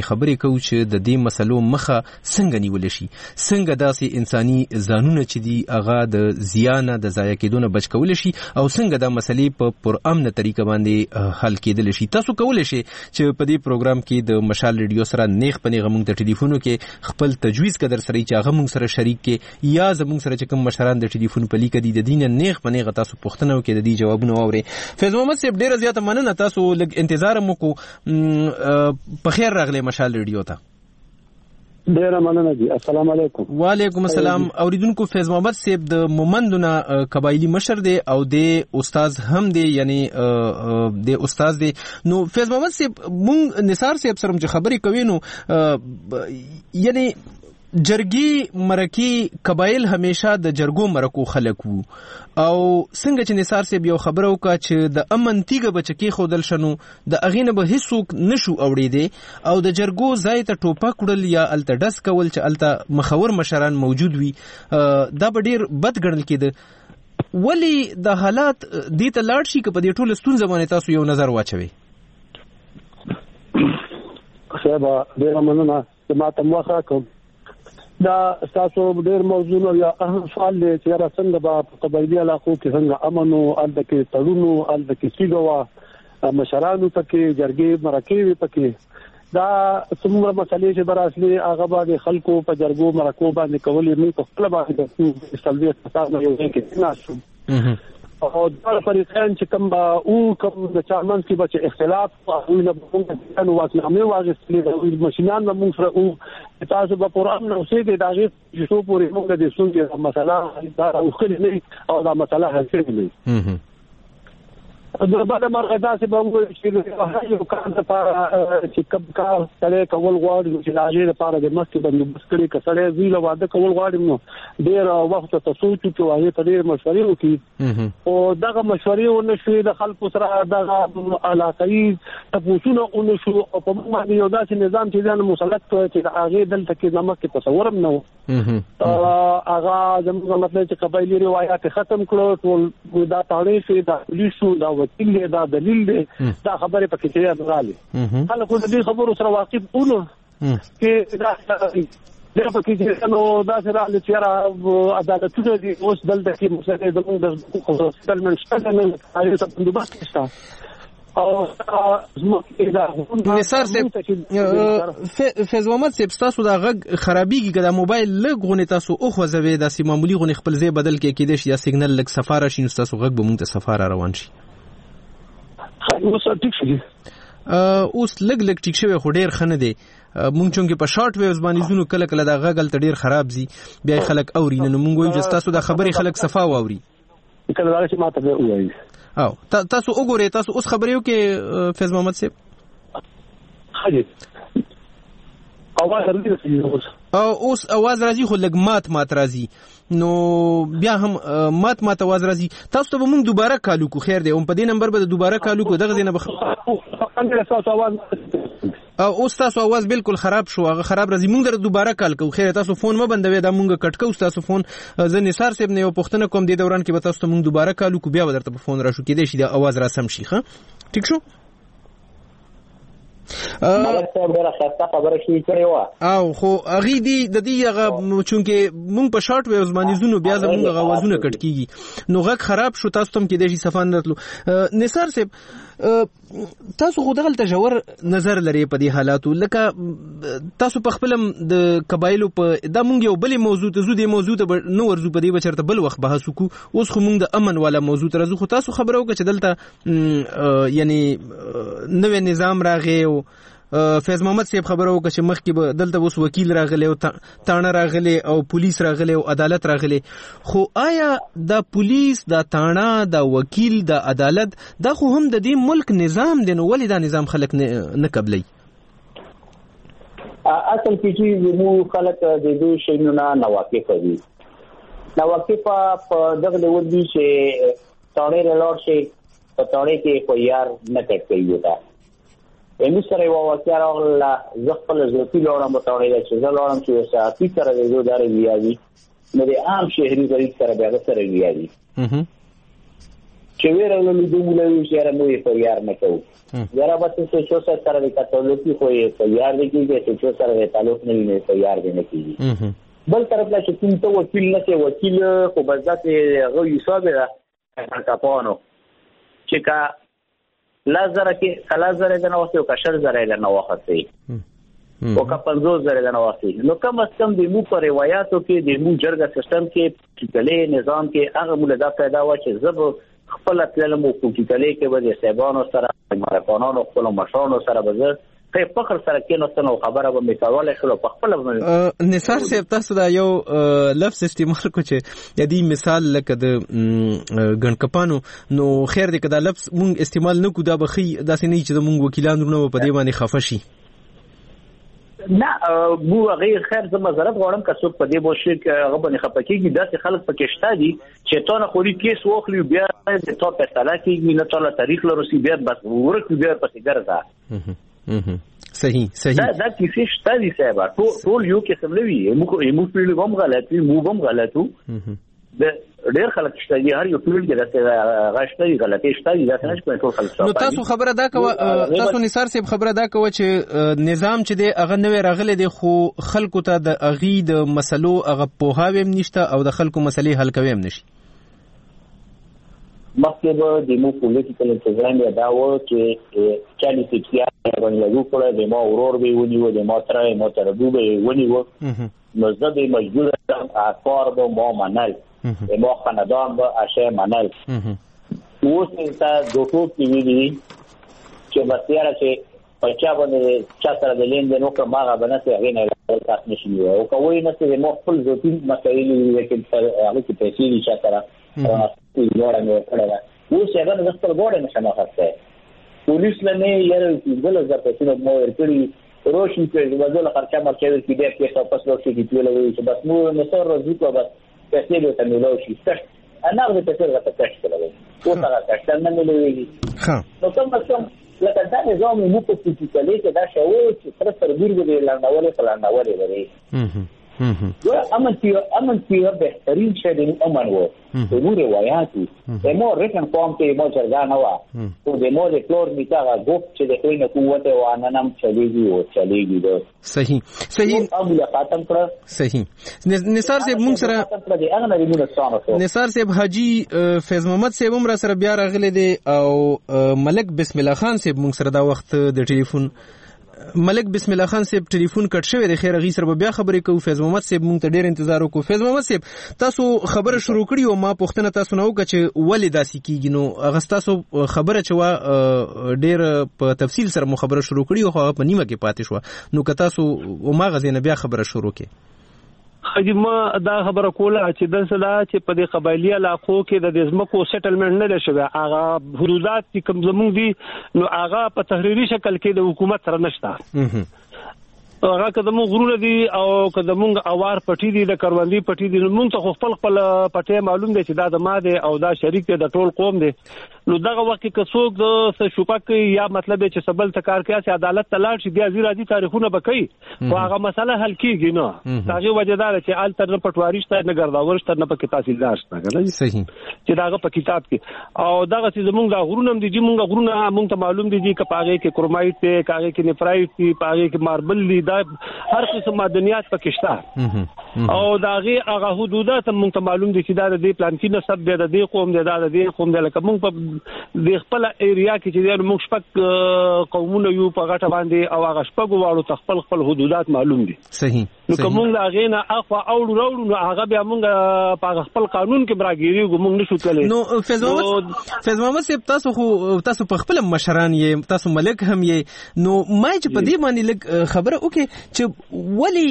خبرې کوو چې د دې مسلو مخه څنګه نیول شي، څنګه داسې انساني ځانونه چې دي هغه د زیان د ضایع کېدو نه بچ کول شي او څنګه دا مسلې په پرامن طریقه باندې حل کېدل شي. تاسو کولی شئ چې په دې پروګرام کې د مشال ریډیو سره نیغ په نیغه موږ د ټلیفونو کې خپل تجویز قدر سره چې هغه موږ سره شریک کې یا زموږ سره چې کوم مشران د ټلیفون په لیک دي د دین نیغ په نیغه تاسو پوښتنه وکړئ، د دې جوابونه واورئ. فیض محمد صاحب ډیره زیاته مننه، تاسو لږ انتظار مو کو. په خیر راغلی مشال ریډیو ته. ډیره مننه جی. السلام علیکم. وعلیکم السلام. اوریدونکو فیض محمد صاحب د مومندونه قبایلی مشر دی او د استاد هم دی، یعنی د استاد دی. نو فیض محمد صاحب مونږ نثار صاحب سره چې خبرې کوي نو یعنی جرګي مرکی قبایل همیشه د جرګو مرکو خلک وو او څنګه چې نثار صاحب یو خبره وکړه چې د امن تیګه بچکی خودل شنو د اغینه به هیڅوک نشو اوړېده او د جرګو ځای ته ټوپک وړل یا التډس کول چې الته مخور مشران موجود وي دا به ډیر بد ګڼل کېده. ولی د حالات دې ته لاړ شي که په دې ټوله ستونزه باندې تاسو یو نظر واچوي؟ صاحب ډیره مننه چې ما ته موخه کوم دا تاسو ډېر موضوع یا اهم سوال دی چې را څنګه به قبایلی علاقو کې څنګه امن او الته کې تړونو الته کې سیګوا مشرانو پکې جرګې مرکې پکې دا څومره مسلې چې بر اصلي هغه باندې خلکو په جرګو مرکو باندې کولې موږ په خپل باندې د سلبیت تاسو یو کې ناسو او دا فریقین چې کوم او کوم د چارمن کې بچ اختلاف او نه موږ کنه واقعي واغستلې د ماشينان موږ سره او تاسو په قرآن نو سې دا غي چې څو پورې موږ د څنګه مسله دا او خلک نه او دا مسله حل کړي د بعد مرغدا چې به موږ چې یو کار د پاره چې کب کار سره کول غواړي چې لاجې لپاره د مسجد باندې بسکړي کسړې ویل واده کول غواړي نو ډیر وخت ته سوچ کې وایي ته ډیر مشورې وکړي او دغه مشورې ونشي د خلکو سره دغه علاقايي تاسو نو شو او په باندې یو داسې نظام چې ځان مسلط کوي چې هغه دلته کې نمک کې تصورم نه و هغه زموږ مطلب چې قبایلی روایت ختم کړو ټول دا تاریخ دا پولیسو دا وکیل دا دلیل دی دا خبره پکې چې راغلي خلکو دې خبرو سره واقف ونه کې دا دا پکې چې نو دا سره له چیرې عدالتونه دي اوس دلته کې مسله د موږ د حقوقو سلمان شته نه هغه څه بندوبست شته او نثار صاحب فیض محمد صاحب تاسو دا غږ خرابېږي که دا موبایل لږ غونې تاسو اوخوځوئ داسې معمولي غونې خپل ځای بدل کړئ کېدای شي یا سیګنل لږ صفا راشي نو ستاسو غږ به موږ ته صفا را روان شي. اوس لږ لږ ټیک شوی خو ډېر ښه نه دی. مونږ چونکې په شارټ ویوز باندې ځونو کله کله دا غږ هلته ډېر خراب ځي بیا خلک اوري نو مونږ وایو چې ستاسو دا خبرې خلک صفا واوري. کله دا چې ما ته ووایي او تاسو وګورئ تاسو اوس خبرې وکړئ فیض محمد صاحب. اواز راځي او اوس اواز راځي خو لږ مات مات راځي نو بیا هم مات مات اواز راځي. تاسو ته به موږ دوباره کالو کو خیر دی او په دې نمبر به دوباره کالو کو دغه ځینه او اوس تاسو اواز بالکل خراب شو هغه خراب راځي موږ در دوباره کال کو خیر تاسو فون ما بندوي دا موږ کټ کو تاسو فون زه نثار صاحب نه یو پښتنه کوم د دوران کې به تاسو ته موږ دوباره کالو کو بیا درته په فون راشو کېدې شي دا اواز را سم شي. ښه ټیک شو او خو اغي دی د دې هغه چونکه مونږ په شارټ ویوز باندې زونو بیا زمونږ غوازونه کټ کیږي نو غږ خراب شو تاسو تم کې د شي صفان راتلو. نثار صاحب تاسو خو دغه تجور نظر لري په دې حالاتو لکه تاسو په خپل د قبایلو په د مونږ یو بلې موضوع ته زو دې موضوع ته نو ورزو په دې بچرته بل وخت بحث وکړو اوس خو مونږ د امن والا موضوع ته راځو خو تاسو خبرو کې چې دلته یعنی نوې نظام راغی او فیض محمد صاحب خبرو وکړه چې مخکې به دلته اوس وکیل راغلی او تاڼه راغلی او پولیس راغلی او عدالت راغلی خو آیا دا پولیس دا تاڼه دا وکیل دا عدالت دا خو هم د دې ملک نظام دی نو ولې دا نظام خلک نه قبلوي؟ اصل کې چې موږ خلک د دې شیانو نه ناواقف دي ناواقف په دغه ډول دي چې تاڼه لور شي په تاڼه کې خو یار نه کټ کوي دا امي سره یو واقعا راغله زه خپل ځوتي لورم متوړې چې زه لورم چې ساتي سره د یو داري ویاوي نو د عام شهري غریب سره بیا سره ویاوي چې ویره نو دوی له یو شهر نو یې پر یار نه کوي یاره بس چې څو سره د کاتولیکي خو یې تیار دي چې څو سره د تعلق نه وي تیار دي نه کیږي. بل طرف لا چې کوم ته وکیل نه شي وکیل خو بذات هغه حساب را کاپانو چې کا لازره کې کلازره د نو واسطه او کشر زره د نو واسطه او کا پنځوس زره د نو واسطه نو کم از کم د مو پر روایتو کې د مو جرګه سیستم کې ټیکلې نظام کې هغه مولا پیدا و چې زب خپل تللم او ټیکلې کې به د سیبانو سره مارکانانو خپل مشرانو سره به په فخر سره کې نو څنګه خبره به میکواله شلو په خپل نثار صاحب تاسو دا یو لفظ استعمال کو چې یدي مثال لکه د ګڼکپانو نو خیر دې کدا لفظ مونږ استعمال نه کو دا بخي داسې نه چې مونږ وکیلانو نو په دې باندې خفه شي نه بو غیر خیر زما ضرورت غواړم که څوک په دې بوشي کې هغه باندې خپکیږي داسې خلک پکې شته دي چې تونه خوري کیس واخلي بیا د تو په سالا کې نه ټول تاریخ لري بیا بس ورکو بیا پسې ګرځا صحیح صحیح دا دا کیسه شته دي صاحب ټول ټول یو کې سملوي مو مو پیل کوم غلطي مو کوم غلطو د ډېر خلک شته دي هر یو پیل کې دا غشتي غلطي شته دي دا څنګه کوي ټول خلک. نو تاسو خبره دا کوه تاسو نثار صاحب خبره دا کوه چې نظام چې دی هغه نوې راغلی دی خو خلکو ته د اغي د مسلو هغه پوهاوی هم نشته او د خلکو مسلې حل کوي هم نشي. مخکې به د مو پولیټیکل انتظام یا دا و چې چالي فکریا باندې لګو کړه د ما اورور به ونیو د ما تر ما تر دوی ونیو نو زه به مجبور یم کار به ما منل ما خاندان به اشیاء منل اوس انسان دوټو کې ویلي چې بسیاره چې پچا باندې چا سره د لین د نو کومه هغه باندې هغه نه تاسو نشي او کوی نه چې مو خپل ځوتي مسایل لیکن هغه کې پیسې دي چې سره ګوره نه کړه اوس هغه د خپل ګوره نه شناخته پولیس لنه یې بل ځای په څیر مو ورکړي روشن په وځل خرچه مرکز کې دې پیسې په پسلو کې کیږي چې بس مو نصر راځي کو بس پیسې له تنولو شي څه انا غوښته پیسې راته پېښ کړل او هغه څه نه ملوي ها نو کوم څه لکه دا نظام مو په فزیکالي کې دا شوی چې تر سره ګرځي لاندولې فلاندولې وري و امن چې امن چې بهترین شی د امن وو د نور روایتو د مو ریټن فارم کې مو چرګانه وا او د مو د فلور میټا غوښ چې د کوینه قوت او اننم چلیږي او چلیږي دا صحیح صحیح ابو ختم کړ صحیح نثار صاحب مونږ سره نثار صاحب حاجی فیض محمد صاحب هم را سره بیا راغلی دی او ملک بسم الله خان صاحب مونږ سره دا وخت د ټلیفون ملک بسم الله خان صاحب ټلیفون کټ شوی دی خیر غي سره بیا خبرې کوو. فیض محمد صاحب مونږ ته ډیر انتظار وکړو. فیض محمد صاحب تاسو خبره شروع کړی او ما پوښتنه تاسو نه وکړه چې ولې داسې کیږي نو هغه تاسو خبره چې وا ډیر په تفصیل سره مو خبره شروع کړی او هغه په نیمه کې پاتې شو نو که تاسو او ما غزنه بیا خبره شروع کړئ. خجما دا خبره کوله چې د صدا چې په دې قبایلی علاقو کې د دزمکو سیټلمنټ نه شوی هغه حدودات چې کوم زموږ دي نو هغه په تحریری شکل کې د حکومت سره نشته هغه کدمو غرونه دي او کدمونګ اوار پټی دي د کروندې پټی دي مونږ ته خپل خپل پټی معلوم دي چې دا د ما دي او دا شریک دي د ټول قوم دي نو دغه وخت کې څوک د شوپک یا مطلب چې سبل تکار کې چې عدالت تلاړ شي د ازیرادي تاریخونه بکې او هغه مسله حل کیږي نو هغه وجدار چې ال تر پټواری شته نه ګرځاور شته نه په تحصیلدار شته کنه صحیح چې داغه په کتاب کې او دغه چې زمونږ د غرونه دي چې مونږ غرونه مونږ ته معلوم دي چې کپاغه کې کرومایټ ته کاغه کې نفرایټ دي پاغه کې ماربل دي دا هر قسم معدنیات پکې شته او داغه هغه حدودات مونږ ته معلوم دي چې دا د پلان کې نسب دی د دې قوم دی دا د دې قوم دی لکه مونږ په د خپل ایریا کې چې موږ شپږ قومونه یو په غټه باندې او هغه شپږ واړو خپل خپل حدودات معلوم دي صحیح نو کوم دا غینه اخوا اوړو راوړو نو هغه بیا موږ په خپل قانون کې براګيري کوم نشو تللی نو فیض محمد فیض محمد صاحب تاسو خو تاسو په خپل مشران یې تاسو ملک هم یې نو ما چې په دې باندې لګ خبره وکي چې ولی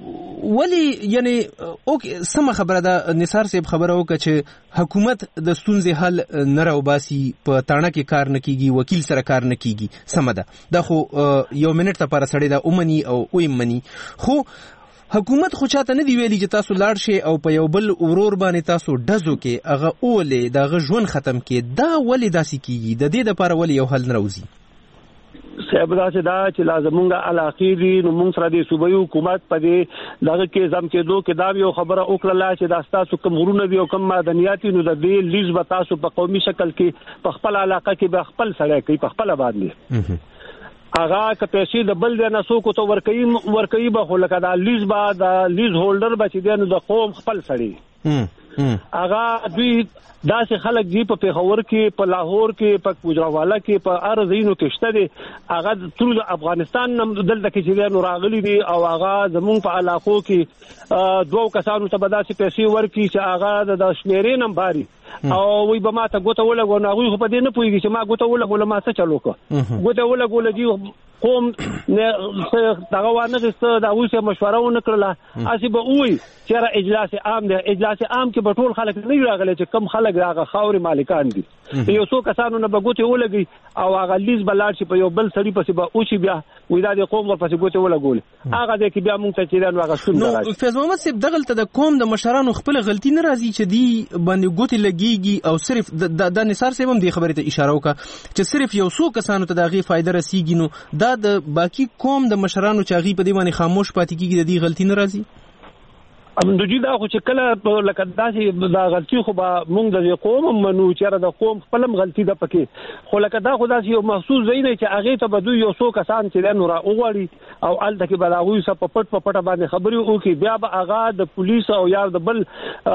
ولی یعنی اوکې سم خبره ده نثار صاحب خبره وکړه چې حکومت د ستونزې حل نه راوباسي په تاڼه کې کار نه کیږي وکیل سره کار نه کیږي سم ده دا خو یو منټ لپاره سړی دا اومني او اومني خو حکومت خو چاته نه دی ویلي چې تاسو لاړ شئ او په یو بل ورور باندې تاسو ډزو کې هغه اولې دغه ژوند ختم کې دا ولې داسې کیږي د دې لپاره ولې یو حل نه راوځي صاحب دا چې دا چې لازمونګه علاقې دي نو موږ سره د صوبایي حکومت په دې دغه کې زم کې دوه کې دا یو خبره وکړه چې دا تاسو کوم غرونه دي او کوم معدنیات نو د دې لیز به تاسو په قومي شکل کې په خپل علاقه کې به خپل سړی کوي په خپل باندې هغه که پیسې د بل د نسو کو تو ورکوي ورکوي به خو لکه دا لیز به د لیز هولډر به چې دی نو د قوم خپل سړی هغه دوی داسې خلک دی په پیښور کې په لاهور کې په گوجرانوالا کې په ارزینو کې شته دي هغه ټول افغانستان نم دلته کې چې نو راغلي دي او هغه زمونږ په علاقو کې دوه کسانو ته به داسې پیسې ورکړي چې هغه د شمیرې نم باري او وی به ما ته ګوته ولګو نو هغوی خو په دې نه پوهېږي چې ما ګوته ولګوله ما څه چل وکړه ګوته ولګوله جي قوم دغه وانغسته د هغوی سره مشوره ونه کړله هسې به ووایي چېرې اجلاس عام دی اجلاس عام کې به ټول خلک نه وي راغلی چې کم خلک د هغه خاورې مالکان دي یو څو کسانو نه به ګوتې ولګي او هغه لیز به لاړ شي په یو بل سړي پسې به وشي بیا وایي دا د قوم ورپسې ګوتې ولګولې هغه دی کې بیا مونږ ته چې دا نو هغه ستونزه راشي. فیض محمد صاحب دغلته د قوم د مشرانو خپله غلطي نه راځي چې دی باندې ګوتې لګېږي او صرف د نثار صاحب هم دې خبرې ته اشاره وکړه چې صرف یو څو کسانو ته د هغې فایده رسېږي نو دا د باقي قوم د مشرانو چې هغې په دې باندې خاموش پاتې کېږي د دې غلطي نه راځي. امدوجي دا خو چې کله لکه داسې دا غلطي خو به مونږ د قوم هم منو چېرې د قوم خپل هم غلطي ده پکې خو لکه دا خو داسې یو مخصوص ځای دی چې هغې ته به دوی یو څو کسان چې دی نو را وغواړي او هلته کې به د هغوی سره په پټ په پټه باندې خبرې وکړي بیا به هغه د پولیسو او یا د بل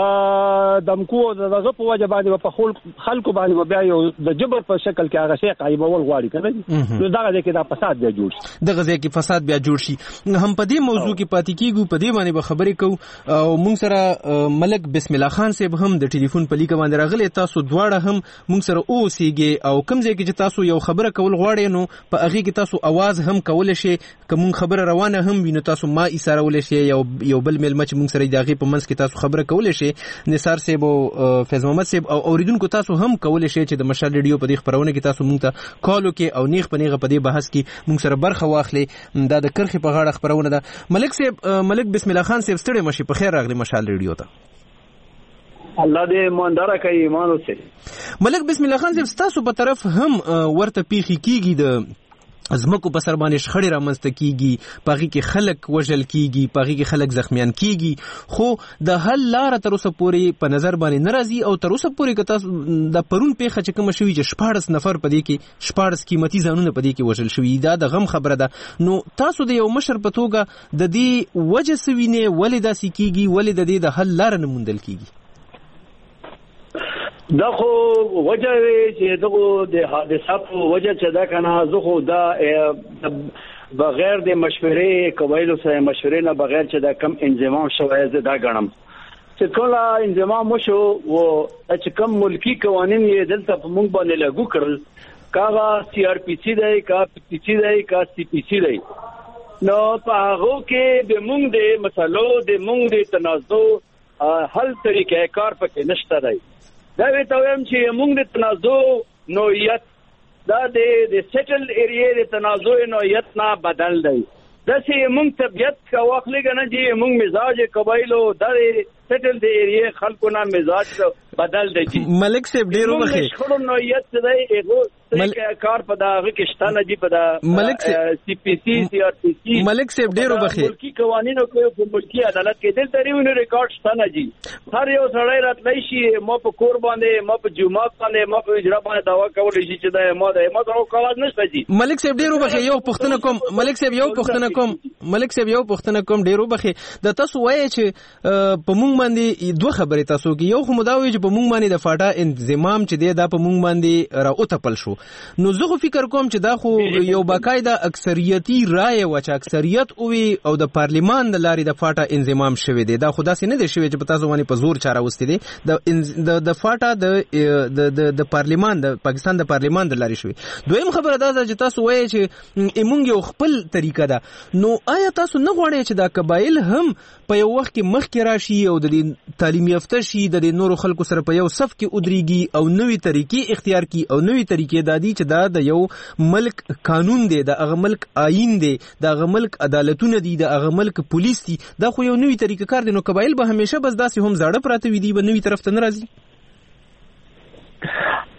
دمکو او د دغه په وجه باندې به په خلکو باندې به بیا یو د جبر په شکل کې هغه شی قایمول غواړي که نه نو دغه ځای کې دا فساد بیا جوړ شي دغه ځای کې فساد بیا جوړ شي. هم په دې موضوع کې پاتې کېږو په دې باندې به خبرې کوو او مونږ سره ملک بسم الله خان صاحب هم د ټلیفون په لیکه باندې راغلی تاسو دواړه هم مونږ سره اوسېږئ او کوم ځای کې چې تاسو یو خبره کول غواړئ نو په هغې کې تاسو اواز هم کولی شئ که مونږ خبره روانه هم وي نو تاسو ما ایسارولی شئ یو یو بل میلمه چې مونږ سره د هغې په منځ کې تاسو خبره کولی شئ نثار صاحب او فیض محمد صاحب او اوریدونکو تاسو هم کولی شئ چې د مشال ریډیو په دې خپرونه کې تاسو مونږ ته کال وکړئ او نیغ په نیغه په دې بحث کې مونږ سره برخه واخلئ دا د کرښې په غاړه خپرونه ده. ملک صاحب ملک بسم الله خان صاحب ستړی مشي په خیر راغلی مشال ریډیو ته. الله دې ایماندار کوي ایمان اوسه. ملک بسم الله خان صاحب تاسو په طرف هم ورته پیخي کیږي د ازمکو په سر باندې شخړې رامنځته کیږي پاغي کې خلک وژل کیږي پاغي کې خلک زخمیان کیږي خو د حل لار تر اوسه پورې په نظر باندې ناراضي او تر اوسه پورې که تاسو د پرون پیښه چې کوم شوی چې شپاړس نفر په دې کې شپاړس قیمتي ځانونه په دې کې وژل شوی دا د غم خبره ده نو تاسو د یو مشر په توګه د دې وجه سوینه ولې داسې کیږي ولې د دې د حل لار نه موندل کیږي؟ دا خو وجه چې دغه د حادثات وجه چې دا کنه زه خو دا بغیر د مشورې قبایلو سره مشورې نه بغیر چې دا کم انضمام شوی زه دا غنم چې کله انضمام وشو او چې کم ملکی قوانین یې دلته په موږ باندې لاګو کړل کاغه سی آر پی سی دی کا پی سی دی کا سی پی سی دی نو په هغه کې د موږ د مسلو د موږ د تنازع حل طریقې کار پکې نشته دی. دا وی ته وایم چې موږ د تنازع نوعیت دا د د سیټل ایریا د تنازع نوعیت نه بدل دی دا چې موږ طبيعت کا واخلې کنه چې موږ مزاج قبایلو د سیټل د ایریا خلکو نه مزاج بدل دی. ملک صاحب ډیر وخت شخړو نوعیت دی ایغو طریقه کار په داغه کې شتانه دی په دا سی پی سی سی آر پی سی ملک صاحب ډیر وخت ملکی قوانینو کې په ملکی عدالت کې دل تریونه ریکارډ شتانه دی هر یو سړی راتلی شي مو په کور باندې مو په جمعات باندې مو په اجرا باندې داوا کولای شي چې دا مو د مو او کاواز نشته دي. ملک صاحب ډیر وخت یو پښتنه کوم ملک صاحب یو پښتنه کوم ملک صاحب یو پښتنه کوم ډیر وخت د تاسو وایي چې په مونږ باندې دوه خبرې تاسو کې یو خو مداوي چې په مونږ باندې د فاټا انضمام چې دی دا په مونږ باندې را اوتپل شو نو زه فکر کوم چې دا خو یو باقاعده اکثریتي رائے و چې اکثریت وي او د پارلیمان د لارې د فاټا انضمام شوی دی دا خو داسې نه دی شوی چې په تاسو باندې په زور چاره وستې دی د د فاټا د د پارلیمان د پاکستان د پارلیمان د لارې شوی. دویم خبره دا ده چې تاسو وایي چې موږ یو خپل طریقه ده نو آیا تاسو نه غواړئ چې دا قبایل هم په یو وخت کې مخکې راشي او د تعلیم یافته شي د نورو خلکو سره په یو صف کې ودرېږي او نوې طریقې اختیار کړي او نوې طریقې دا دي چې دا د یو ملک قانون دی د هغه ملک آئین دی د هغه ملک عدالتونه دي د هغه ملک پولیس دي دا خو یو نوې طریقه کار دی نو قبایل به همیشه بس داسې هم زاړه پراته وي دي به نوې طرف ته نه راځي.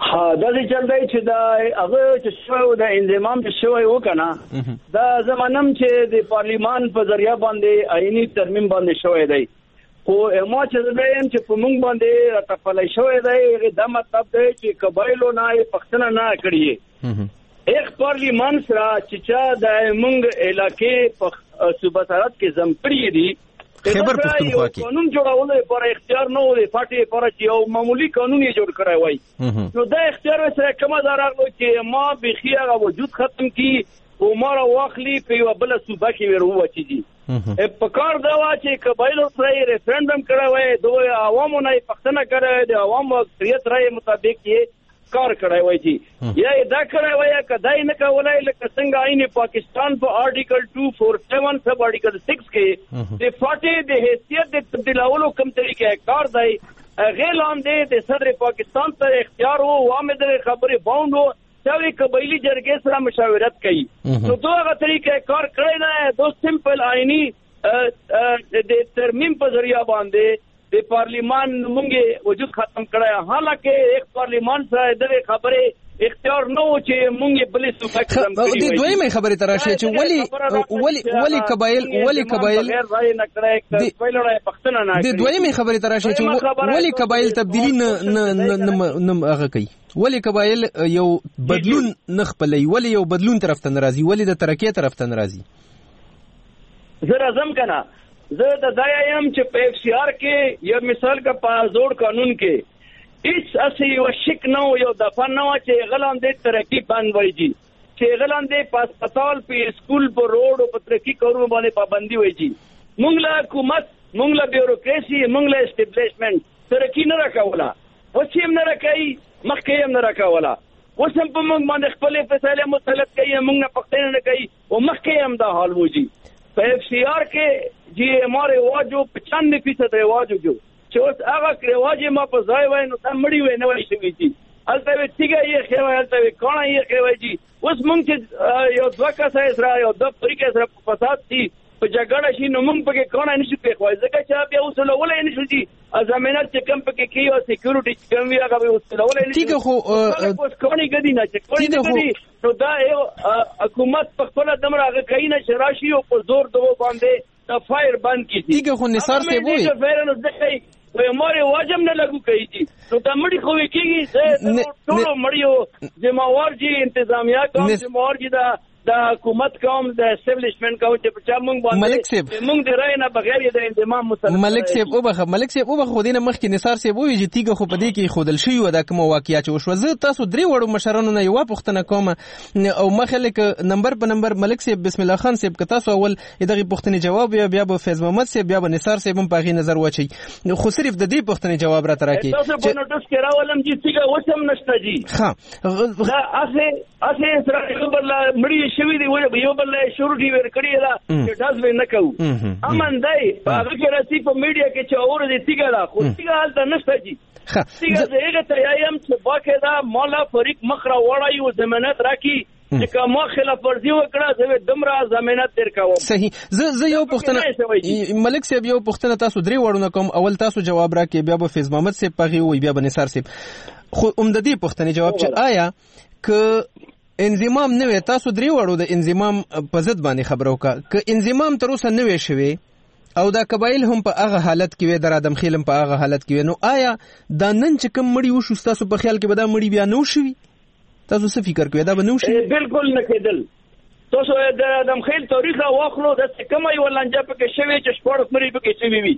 ها دا چې چل دی چې دا هغه چې شوی د انضمام چې شوی وکنه دا زمانم چې د پارلیمان په ذریعہ باندې آئینی ترمیم باندې شوی دی خو ما چې زم چې په مونږ باندې راټپلای شوی دی دا مطلب دی چې قبایلو نه پښتنه نه کړی ایک پارلیمان سره چې چا د مونږ علاقې په صوبه سرحد کې زم کړی دی خبر پښتونخوا کې قانون جوړولو لپاره اختیار نه وي پټي لپاره چې یو معمولی قانون یې جوړ کړی وای نو دا اختیار سره کومه دراغلو چې ما بخي هغه وجود ختم کی او مار واخلي په یو بل صوبه کې ورو وچی دي په کار دا وا چې قبایلو سره ریفرندم کړی وای دوی عوامو نه پښتنه کړی د عوامو اکثریت رائے مطابق یې کار کړی وای چې یا دا کړی وای کدای نه کولای لکه څنګه آئین پاکستان په آرټیکل two forty-seven سب آرټیکل six کې د فاټې د حیثیت د تبدیلولو کوم طریقې کار دی غیر لاندې د صدر پاکستان ته اختیار وو وامه د خبرې باوند وو چې قبایلی جرګې سره مشاورت کوي نو دوه طریقې کار کړی نه دو سمپل آئینی د ترمیم په ذریعہ باندې د پارلیمان مونږه وجود ختم کړای حالکه ایک پارلیمان سره د خبره اختیار نو چې مونږه بلې صوبه ختم کړی د دویمه خبره تراشه چې ولی ولی ولی قبایل ولی قبایل غیر رائے نه کړای قبایل رائے پښتنه نه د دویمه خبره تراشه چې ولی قبایل تبدیلی نه نه هغه کوي ولی قبایل یو بدلون نه خپلوي ولی یو بدلون طرف ته ناراضي ولی د ترقی طرف ته ناراضي زه اعظم کنا زه د دایم چې په اف سی آر کې یو مثال کا پازور قانون کې هیڅ اسی یو شک نه یو دفعه نه چې غلاندې ترقی باندې وایي چې غلاندې په هسپتال په سکول په روډ او په ترقی کارونو باندې پابندي وایي مونږ له حکومت مونږ له بیوروکراسي مونږ له اسټابلیشمنت ترقی نه راکولا وڅیم نه راکای مخکې هم نه راکولا وسم په مونږ باندې خپل فیصله مسلط کوي مونږ نه پښتنه نه کوي او مخکې هم دا حال وږي په اف سی آر کې جی ہمارے واجو پچانوے فیصد رواج جو چې اوس هغه رواج ما په ځای وای نو تا مړی وای نه وای شوی دي البته تیګه یې خوای البته کونه یې خوای دي اوس مونږ چې یو دوه کسه سره یو د پریکه سره فساد دي په جګړه شي نو مونږ پکې کونه نشو په خوای ځکه چې بیا اوس له ولې نشو دي ضمانت چې کم پکې کیو سکیورټي کم وی هغه اوس له ولې نشو تیګه خو اوس کونه غدي نه چې کونه غدي نو دا یو حکومت په خپل دمره کوي نه شراشي او په زور دوه باندې دا فایر بند کی تھی ٹھیک ہے خو نثار سے وہی فیرن دکھائی وہ ہمارے واجب نہ لگو کہی تھی تو تمڑی خوی کیږي زه ټول مړیو ذمہوار جی انتظامیہ کوم ذمہوار جی دا د حکومت کوم د اسټابلیشمنت کوم چې په چا مونږ باندې مونږ د رای نه بغیر د انضمام مسلط ملک صاحب او بخ ملک صاحب او بخ خودینه مخکې نثار صاحب وی چې تیګه خو پدې کې خودل شي و دا کوم واقعیا چې وشو زه تاسو درې وړو مشرانو نه یو پښتنه کوم او مخلک نمبر په نمبر ملک صاحب بسم الله خان صاحب که تاسو اول دغه پښتني جواب بیا به فیض محمد صاحب بیا به نثار صاحب په غي نظر وچی خو صرف د دې پښتني جواب را ترکي تاسو په نوټس کې راولم چې تیګه وسم نشته جی ها دا اسه اسه سره بل مړی شوی دی یو بل شروع دی ور کړی دا چې تاسو به نه کوو امن دی هغه کې راځي په میډیا کې چې اور دې تیګه لا خو تیګه حالت نشته جی تیګه زه ته یم چې باکه دا مولا فریق مخره وړای او ضمانت راکې چې کومه خلاف ورزي وکړه زه دمره ضمانت درکوم صحیح زه زه یو پښتنه ملک صاحب یو پښتنه تاسو درې وړونه کوم اول تاسو جواب راکې بیا به فیض محمد صاحب پغي وي بیا به نثار صاحب خو عمددي پښتني جواب چې آیا ک انضمام نه وي تاسو درې وړو د انضمام په ضد باندې خبرو کا ک انضمام تر اوسه نه وي شوی او دا قبایل هم په هغه حالت کې وي در ادم خیلم په هغه حالت کې وي نو آیا دا نن چې کوم مړی وشو تاسو په خیال کې به دا مړی بیا نو شوی تاسو څه فکر کوئ دا به نو شوی بالکل نه کېدل تاسو د ادم خیل تاریخ واخلو د کومه یو لنجه په کې شوی چې شپږ مړی په کې شوی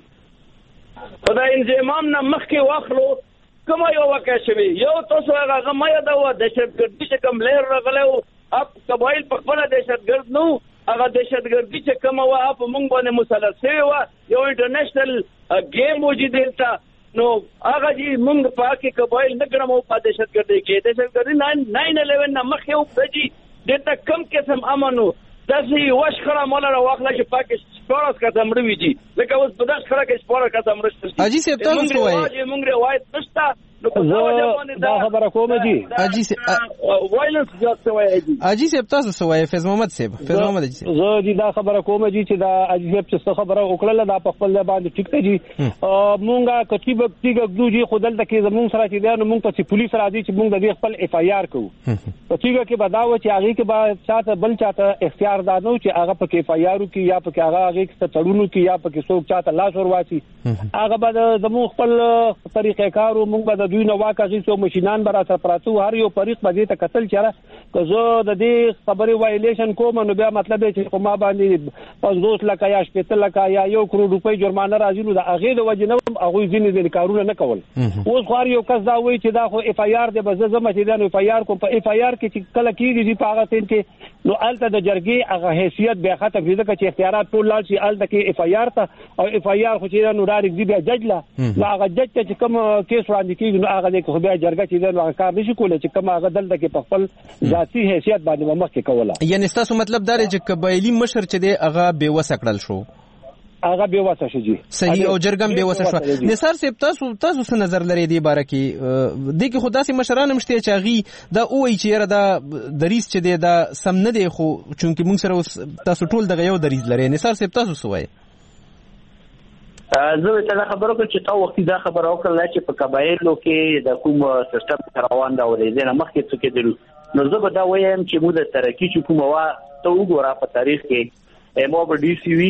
وي خدای انضمام نه مخکې واخلو کومه یو واقع شوی یو تاسو هغه ما یاد و د دهشتګردي چې کوم لهر راغلو اپ قبایل په خپل دهشتګرد نو هغه دهشتګردي چې کومه و اپ مونږ باندې مسلط شوی و یو انټرنیشنل گیم موجود دلته نو هغه جی مونږ پاکي قبایل نه ګرمو په دهشتګردي کې دهشتګردي nine eleven نه مخ یو بجی دته کم قسم امنو داسې وشخره مولا را واخله چې پاکستان سپورس کا تمړوي دي لکه اوس په داس خره کې سپور کا تمړشت اجي سي تاسو وایي چې موږ روایت نشته دا خبره کوم جی اجي سي وایلنس زیات شوی دی اجي سي تاسو سوای فیض محمد صاحب فیض محمد اجي زه دي دا خبره کوم جی چې دا اجي صاحب چې خبره وکړه دا په خپل باندې ټیک دی جی مونږه کتیب کتیګ دوی خدل تکي زمون سره چې دا مونږ په پولیس راځي چې مونږ د خپل اف آی آر کوو په کتیګ کې بداو چې هغه کې با چاته بل چاته اختیار دادو چې هغه په اف آی آر کې یا په هغه هغه کې تړونو کې یا په څوک چاته لاس ورواچي هغه به زمون خپل طریقې کارو مونږ به د دوی نو واکه چې ماشينان برا سره پراتو هر یو طریق به دې ته قتل چره که زه د دې خبرې وایلیشن کوم نو بیا مطلب چې ما باندې پنځوس لک یا شپږ لک یا یو کروڑ روپۍ جرمانه راځي نو دا هغه د وجه نه هغه ځینې د کارونه نه کول اوس خو یو کس دا وایي چې دا خو اف آی آر د بزه زما چې دا اف آی آر کوم په اف آی آر کې چې کله کېږي په هغه تین کې نو الته د جرګې هغه حیثیت بیا ختم کیږي چې اختیارات ټول لال شي الته کې اف آی آر ته او اف آی آر خو چې نو راځي بیا جج لا هغه جج ته کوم کیس وړاندې کیږي نو هغه خو بیا جرګه چې دا کار نشي کولای چې کوم هغه دلته کې په خپل ذاتي حیثیت باندې مخکې کوله یعنی تاسو مطلب دا چې قبایلی مشر چې دی هغه بے وسه کړل شو هغه بے وسه شي جی صحیح او جرګم بے وسه شو نثار صاحب تاسو تاسو څه نظر لري دی باره کې د کې خدا سي مشران مشته چې هغه دا اوای چې یره دا دریس چې دی دا سم نه دی خو چونکی موږ سره تاسو ټول دغه یو دریس لري نثار صاحب تاسو سوای زه ته خبرو کوم چې تا وخت دا خبره وکړه چې په قبایلو کې د کوم سیستم روان دا ولې نه مخکې څه کېدل نو زه به دا وایم چې موږ د ترقی چې کومه وا ته وګوره په تاریخ کې امو به ډي سی وی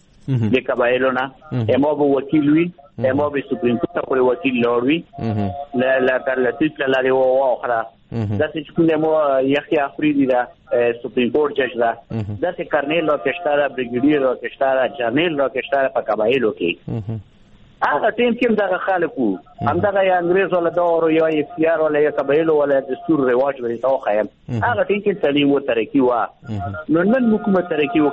د قبایلو نه امو به وکیل وی امو به سپریم کورټ په وکیل لور وی لا لا تر لطیف لاري او اخره دا چې کومه مو یحیی افریدی دا سپریم کورټ جج دا دا چې کرنیل او کشتاره بریګیډیر او کشتاره جنرال او کشتاره په قبایلو کې هغه ټیم کې دغه خلکو همدغه یا انګريز ولا دور یا اختیار ولا یا قبایلو ولا دستور رواج ورته تا خایم هغه ټیم کې تعلیم او ترقی وا نو نن حکومت ترقی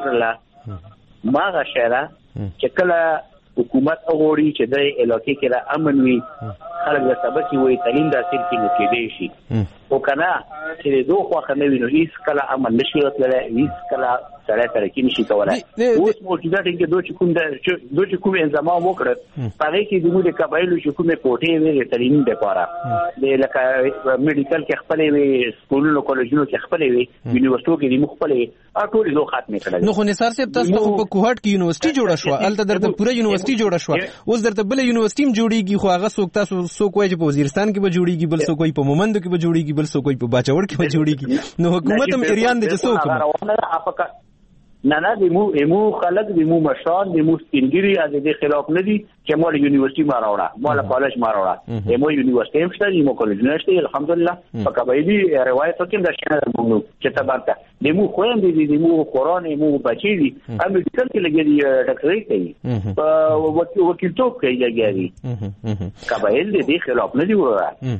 وکړه ما غشره چې کله حکومت وګوري چې د علاقې کې د امن وي خلک د سبق وي تعلیم د اصل کې نو کې دی شي او کنه چې دوه خو خنوي نو هیڅ کله امن نشي وتلای هیڅ کله سره ترقی نشي کولای اوس موجوده ټینګ دوه چې کوم د دوه چې کوم انځما وکړ پاره کې د موږ قبایلو چې کومه کوټې وي تعلیم لپاره د لکه میډیکل کې خپلې وي سکولونو کالجونو کې خپلې وي یونیورسيټو کې د مخبلې اټولې دوه خاتمه کړل نو خو نثار صاحب تاسو په کوهټ کې یونیورسيټي جوړه شو الته درته پوره یونیورسيټي جوړه شو اوس درته بل یونیورسيټي جوړیږي خو هغه څوک تاسو څوک وایي په وزیرستان کې به جوړیږي بل څوک وایي په مومندو کې به جوړیږي بل څوک وایي په باچاور کې به جوړیږي نو حکومت هم اریان د څوک نه نه د مو مو خلک د مو مشان د مو سپینګری از د خلاف نه دي چې مول یونیورسيټي ما راوړه مول کالج ما راوړه مو یونیورسيټي هم شته مو کالج نه شته الحمدلله په قبایلی روایت کې د شنه مونږ چې تبارته د مو خويند دي د مو قران مو بچي دي ام میډیکل کې لګي ډاکټري کوي په وکیل توپ کوي لګي قبایل د خلاف نه دي وره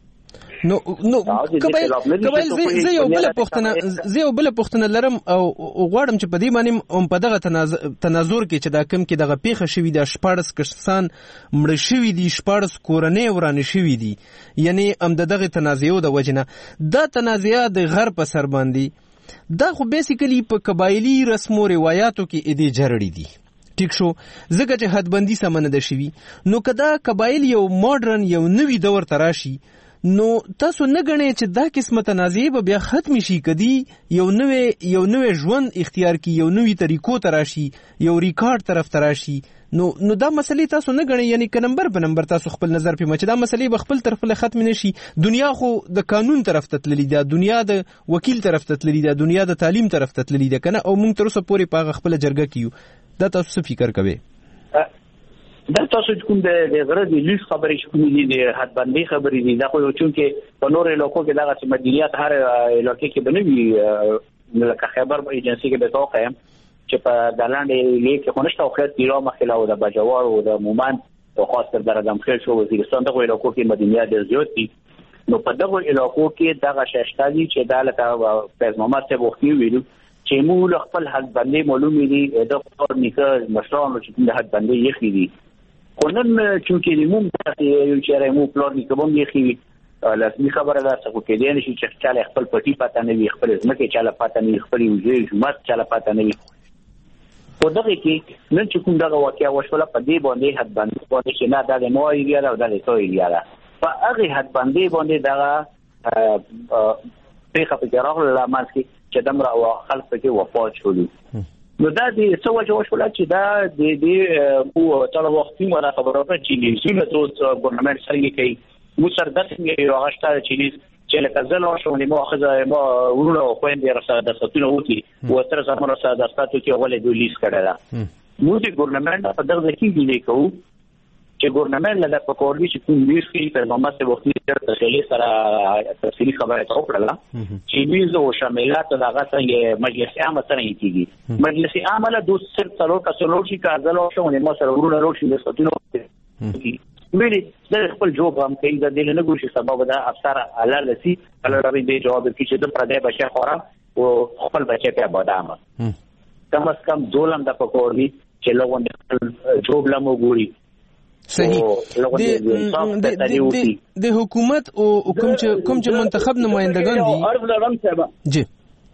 نو نو قبایل قبایل زه یو بل پښتنه زه یو بل پښتنه لرم او غواړم چې په دې باندې هم په دغه تناظر کې چې دا کم کې دغه پیښه شوې د شپارس کسان مړ شوي دي شپارس کورنۍ ورانه شوي دي یعنی هم دغه تنازعو د وجنه دا تنازع د غرب په سر باندې دا خو بیسیکلی په قبایلی رسم او روایتو کې اې دي جړړې دي ټیک شو زګه چې حدبندي سمنه ده شوی نو کدا قبایل یو ماډرن یو نوی دور تراشي نو تاسو نه غنئ چې دا قسمه تنازع به بیا ختم شي کدي یو نوې یو نوې ژوند اختیار کی یو نوې طریقو تراشي یو ریکارډ طرف تراشي نو نو دا مسلې تاسو نه غنئ یعنی ک نمبر په نمبر تاسو خپل نظر په مچ دا مسلې به خپل طرف له ختم نشي دنیا خو د قانون طرف ته تللی ده دنیا د وکیل طرف ته تللی ده دنیا د تعلیم طرف ته تللی ده کنه او موږ تر اوسه پورې په خپل جرګه کیو دا تاسو څه فکر کوئ دا تاسو کوم د غرض لیس خبرې شو کومې دي حد بندي خبرې دي دا خو چې په نور علاقو کې دغه مدیریت هر علاقې کې بنوي لکه خبر ایجنسی کې به توقع چې په دلاندې لیک خو نشته خو تیرا مخاله او د بجوار او د مومن او خاص تر درجه خیر شو وزیرستان دغه علاقو کې مدیریت ډېر زیات دي نو په دغه علاقو کې دغه ششتالي چې دالته پیغام محمد ته وختي ویلو چې موږ خپل حد بندي معلومې دي د خپل نیکه مشرانو چې د حد بندي یې خېدي ونن چې موږ تاسو یو چې مو پلان کوم یې خېوي لازمي خبره ده چې کې دي نشي چې چاله خپل پټي پاتې نه وي خپل ځمکه چاله پاتې نه وي خپل وجې جمعه چاله پاتې نه وي په دغه کې نن چې کوم دغه واقعیا وشوله په دې باندې حد باندې باندې چې نه دا د مو ایریا ده او د تو ایریا ده په هغه حد باندې باندې دا پیخه په راغله لامل کې چې دمر او خلک کې وفات شول نو دا د څه وجه وشول چې دا د دې او تل وختي مره خبره په چې نیوزیلند ته ګورنمنت سره کوي مو سره داسې یو غشته چې چې لکه ځل او شو نو اخذ ما ورونه خو یې رساده د ستونو وتی او تر څو رساده ستاسو کې ولې د لیست کړه مو د ګورنمنت په دغه کې دی کوو چې ګورنمنت له پکورډي چې کوم لیست کې په مامه سره وختي تفصیلی سره تفصیلی خبره وکړه چې ویزه او شاملات دغه څنګه مجلس عام سره کیږي مجلس عام له دوه سر څلور کسلور شي کارځل او شو نو سره ورونه روشي د ستونو مېری د خپل جواب هم کوي د دې نه ګورشي سبب دا افسر اعلی لسی کله راوي دی جواب کې چې د پردې بچي خورا او خپل بچي په بادامه کم از کم دولم د پکورډي چې لوګون جواب لمو ګوري صحیح د حکومت او کوم چې کوم چې منتخب نمائندگان دي عرض لرم صاحب جی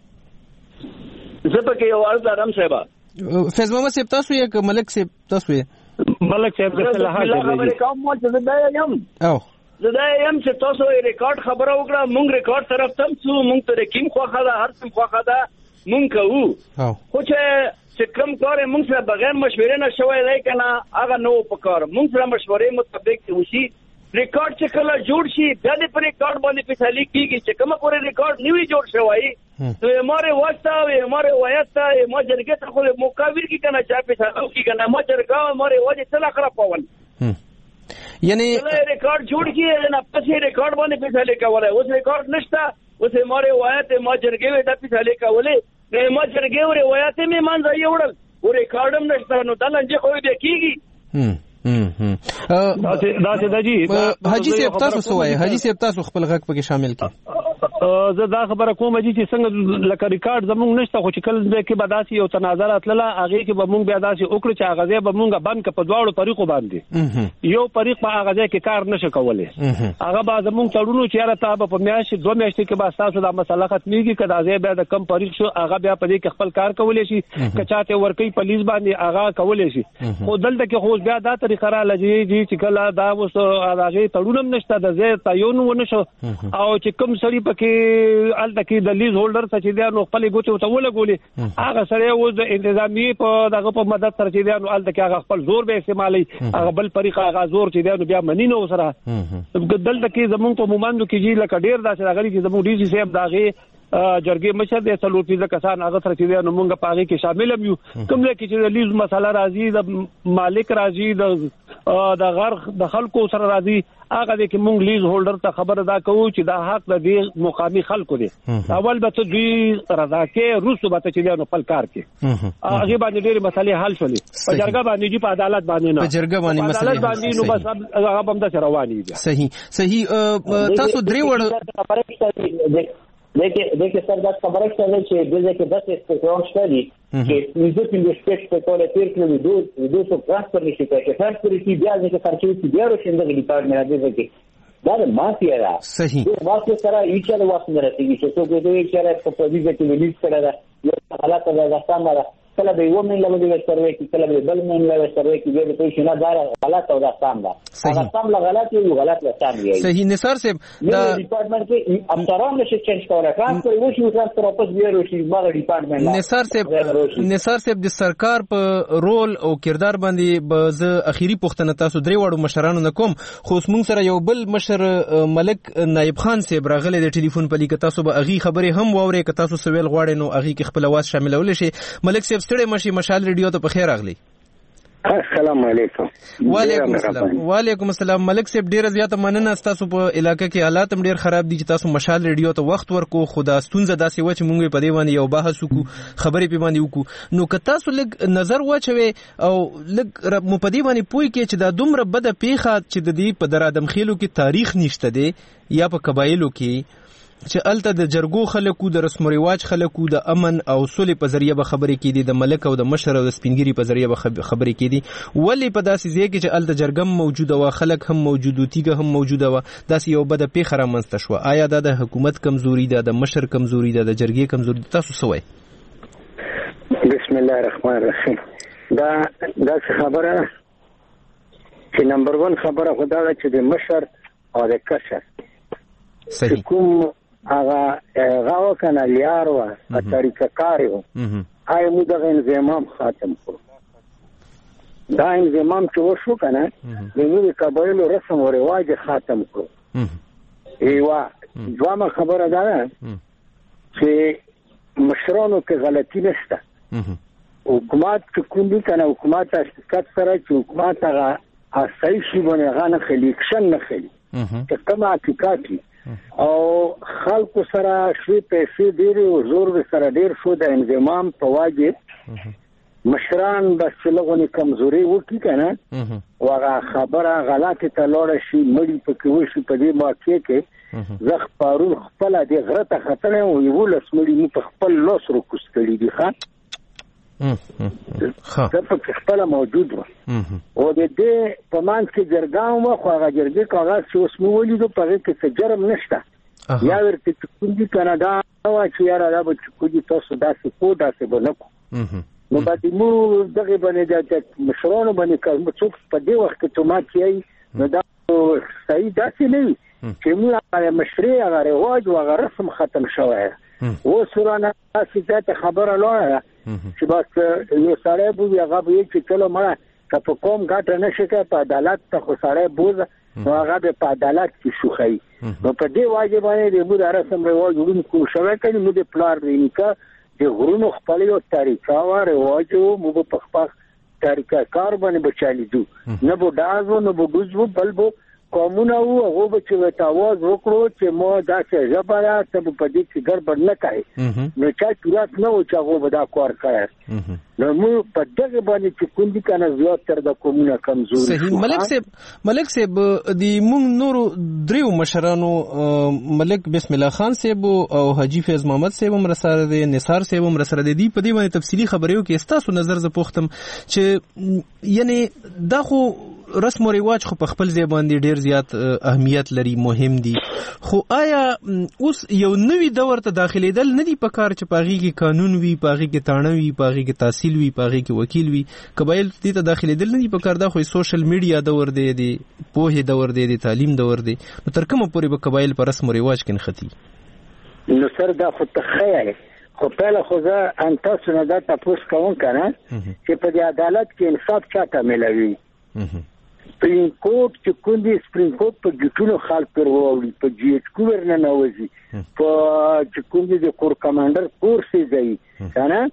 زه پکې یو عرض لرم صاحب فیض محمد صاحب تاسو یې ک ملک صاحب تاسو یې ملک صاحب د صلاح خبرې کوم چې زه دا یم او زه دا یم چې تاسو ریکارډ خبره وکړه مونږ ریکارډ طرف تم څو مونږ ته کیم خوخه ده هر څه خوخه ده مونږ کوو خو چې چې کوم کار مونږ سره بغیر مشورې نه شوی دی کنه هغه نو پکار مونږ سره مشورې مطابق وشي ریکارډ چې کله جوړ شي د دې پر ریکارډ باندې فیصله کیږي چې کومه پورې ریکارډ نیوي جوړ شوی نو یماره واسطه او یماره وایسته ما جرګه ته خو مقابل کی کنه چا فیصله کی کنه ما جرګه ماره وځي تل خراب پون یعنی ریکارډ جوړ کی نه پسې ریکارډ باندې فیصله کوله اوس ریکارډ نشته اوس یماره وایته ما جرګه وې د فیصله کوله نه ما جرګه ور وایته می مان ځای وړل او ریکارډم نشته نو دلته خو دې کیږي دا څه دا جی حاجی صاحب تاسو سوای حاجی صاحب تاسو خپل غږ پکې شامل کړئ زه دا خبره کوم چې څنګه لکه ریکارډ زمونږ نشته خو چې کله کې به داسې یو تناظرات لاله هغه کې به مونږ بیا داسې وکړو چې هغه ځای به مونږ بند ک په دواړو طریقو باندې یو طریق په هغه ځای کې کار نشه کولای هغه به زمونږ تړونو چې را ته په میاشت دوه میاشتې کې به تاسو دا مسله ختميږي کدا ځای به د کم طریق شو هغه بیا په دې کې خپل کار کولای شي کچاته ورکی پولیس باندې هغه کولای شي خو دلته کې خو بیا دا طریقه را لږی چې کله دا وس هغه تړونم نشته د ځای تعین ونه شو او چې کوم سړي پکې الته کې د لیز هولډر چې دی نو خپل ګوتو ته ولګولې هغه سره و د انتظامی په دغه په مدد سره چې دی نو الته کې هغه خپل زور به استعمالي هغه بل طریقه هغه زور چې دی نو بیا منی نو سره دلته کې زمونږ په مومندو کې جی لکه ډیر داسې راغلي چې زمونږ ډي سي صاحب داغه جرګې مشر د څلور فیصد کسان هغه سره چې نو موږ په هغه کې شامل یو کوم ځکه چې د لیز مسله راځي د مالک راځي د د غرق د خلکو سره راځي هغه د کې موږ لیز هولډر ته خبر ادا کوو چې دا حق د دې مقامي خلکو دی اول به ته دوی رضا کې روسو به ته چې نو خپل کار کې هغه باندې ډېر مسلې حل شولې په جرګه باندې په عدالت باندې نه په جرګه باندې مسلې باندې نو بس هغه هم د رواني دي صحیح صحیح تاسو درې وړ دیکھیں دیکھیں سر دا خبره کوي چې دغه کې داسې استقرار شته دي چې موږ په دې سپیس په توګه تیر کړو د دوه د دوه ټرانسفر نشي کېږي ټرانسفر کې بیا ځکه خرچې چې بیا روشنده ډیپارټمنټ دی چې دا مافیا ده صحیح مافیا سره هیڅ ډول واسطه نه راځي چې څوک دوی چې په پوزیشن کې ویل کړه دا یو حالت ده دا ستاسو کله به یو من له دې سروې کې کله به بل من له سروې کې به په شنه دار غلط او دا سم ده هغه سم له غلط یو غلط له سم دی صحیح نثار صاحب دا ډیپارټمنټ کې افسران نشي چینج کولای ټرانسفر وشي ټرانسفر واپس بیا وشي ماغه ډیپارټمنټ نثار صاحب نثار صاحب د سرکار په رول او کردار باندې به ز اخیری پښتنه تاسو درې وړو مشرانو نه کوم خو موږ سره یو بل مشر ملک نائب خان صاحب راغله د ټلیفون په لیک تاسو به اغي خبره هم ووري ک تاسو سویل غواړئ نو اغي کې خپل आवाज شاملول شي ملک صاحب ستړي مشي مشال ریډیو ته په خیر راغلی السلام علیکم وعلیکم السلام وعلیکم السلام ملک صاحب ډیر زیاته مننه تاسو په علاقې کې حالات هم ډیر خراب دي چې تاسو مشال ریډیو ته وخت ورکو خدا ستونزه داسې و چې مونږ په دې باندې یو بحث وکړو خبرې په باندې وکړو نو که تاسو لږ نظر واچوي او لږ مو په دې باندې پوي کې چې دا دومره بده پیښه چې د دې په درادم خېلو کې تاریخ نشته دی یا په قبایلو کې چې الته د جرګو خلکو د رسم او رواج خلکو د امن او صلح په ذریعہ به خبرې کېدي د ملک او د مشر او د سپینګری په ذریعہ به خبرې کېدي ولی په داسې ځای کې چې الته جرګم موجوده و خلک هم موجود و تیګه هم موجوده و داسې یو بده پیښه رامنځته شوه آیا دا د حکومت کمزوري ده د مشر کمزوري ده د جرګې کمزوري ده تاسو څه وایي بسم الله الرحمن الرحیم دا دا خبره چې نمبر ون خبره خدا ده چې د مشر او د کشر صحیح کوم هغه غاو کنه لیار و په طریقه کار یو آی مو دغه انضمام ختم کړو دا انضمام چې وشو کنه د نوې قبایلو رسم او رواج ختم کړو ایوا دوامه خبره ده چې مشرانو کې غلطی نشته حکومت کوم دي کنه حکومت تاسیسات سره چې حکومت هغه اصلي شی باندې غانه خلیکشن نه خلی چې کوم حقیقت او خلکو سره شوي پیسې ډېر او زور سره ډېر شو د انضمام په واجب مشران بس لغونی کمزوري وکي کنه واغه خبره غلطه ته لوړ شي مړی پکې وشي په دې موقع کې زخ پارون خپل د غرته خطر او یو لسمړي مو په خپل لاس رو کوستړي دي ښا ها څه په خپل موجود و او د دې په مان کې جرګاو مو خو هغه جرګې کاغذ چې اوس مو ولیدو په کې څه جرم نشته یا ورته چې کوم دي کاناډا او چې یاره دا به چې کوم تاسو داسې کو داسې بنکو نو باندې مو دغه باندې د مشرانو باندې کوم څوک په دې وخت کې ته ما چې نو دا صحیح داسې نه وي چې موږ هغه مشري هغه رواج او هغه رسم ختم شوی و سورانه چې ته خبره لاره چې بس یو سړی بوي هغه به چې کله مړه که په کوم ګټه نشي کې په عدالت ته خو سړی بوزه نو هغه به په عدالت کې شوخی نو په دې واجب باندې موږ رسم رواج وړو شوی کړي موږ د پلار رینکا د غرونو خپل یو طریقه او رواج موږ په خپل طریقه کار باندې بچالي دو نه بو دازو نه بو ګوزو بلبو کومونه وو هغه به چې تاواز وکړو چې مو دا څه جبره ته په دې کې ګډوډ نه کوي نو چا چورات نه و چې هغه به دا کار کوي نو موږ په دغه باندې چې کوم دي کنه زیات تر د کومونه کمزوري صحیح ملک صاحب ملک صاحب د مونږ نورو دریو مشرانو ملک بسم الله خان صاحب او حاجی فیض محمد صاحب هم رسره دي نثار صاحب هم رسره دي په دې باندې تفصیلی خبرې وکړي تاسو نظر ز پوښتم چې یعنی دا خو رسم او رواج خو په خپل ځای باندې ډیر زیات اهمیت لري مهم دي خو آیا اوس یو نوې دور ته داخليدل نه دي په کار چې پاغي کې قانون وي پاغي کې تانه وي پاغي کې تحصیل وي پاغي کې وکیل وي قبایل دې ته داخليدل نه دي په کار دا خو سوشل میډیا دور دی دی پوهه دور دی دی تعلیم دور دی نو تر کومه پورې به قبایل پر رسم او رواج کې نختی نو سر دا خو تخیل خو پهله خو زه ان تاسو نه دا تاسو کوم کنه چې په دې عدالت کې انصاف چاته ملوي سپرین کوټ چې کوم دي سپرین کوټ په ګټونو خلک پر ووري په جی ایچ کو ورنه نوځي په چې کوم دي د کور کمانډر کورسې دی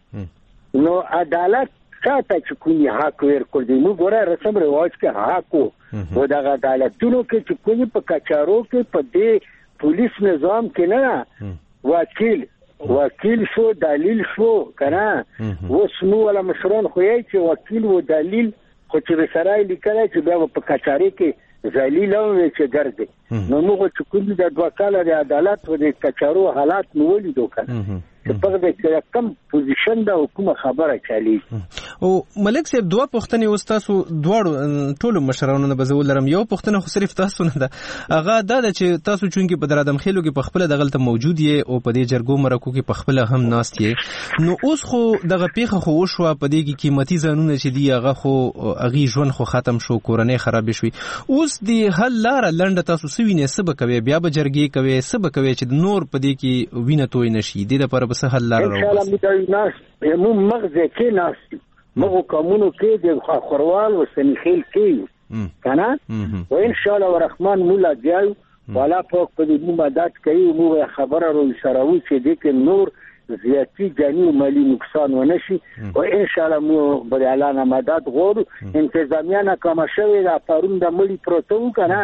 کنه نو عدالت چاته چې کوم حق ورکول دي موږ ګوره رسم رواج کې حق و دغه عدالتونو کې چې کوم په کچارو کې په دې پولیس نظام کې نه وکیل وکیل شو دلیل شو کنه وسمو ولا مشرون خو یې چې وکیل و دلیل خو چې سره لیکل چې بیا په کچاري کې ذلیل او چې ګرځي نو موږ چې کوم د دوه کاله د عدالت او د کچارو حالات نو ولیدو کنه چې په دې کې کم پوزیشن دا حکومت خبره چالي او ملک صاحب دوه پښتنې وستاسو دواړو ټولو مشرانو نه بزول لرم یو پښتنه خو صرف تاسو نه ده هغه دا چې تاسو چونکی په درادم خېلو کې په خپل دغلت موجود یې او په دې جرګو مرکو کې په خپل هم ناست یې نو اوس خو دغه پیخه خو وشو په دې کې قیمتي ځانونه چې دی هغه خو اغي ژوند خو ختم شو کورنۍ خراب شوي اوس دی حل لار لنډه تاسو سوینه سبا کوي بیا به جرګې کوي سبا کوي چې نور په دې کې وینه توي نشي د لپاره بس حل لار ان شاء الله موږ ناس مو مغزه کې ناس مغو کومونو کې د خوروال او سنخیل کې کنه و ان شاء الله ورحمان مولا دیو والا په دې مدد کوي مو خبره رو سراوي چې دې کې نور زیاتی جانی و مالی نقصان و نشي و ان شاء الله مو بر اعلان مدد غوړو انتظامیه ناکامه شوی دا پرون د ملي پروتو کنه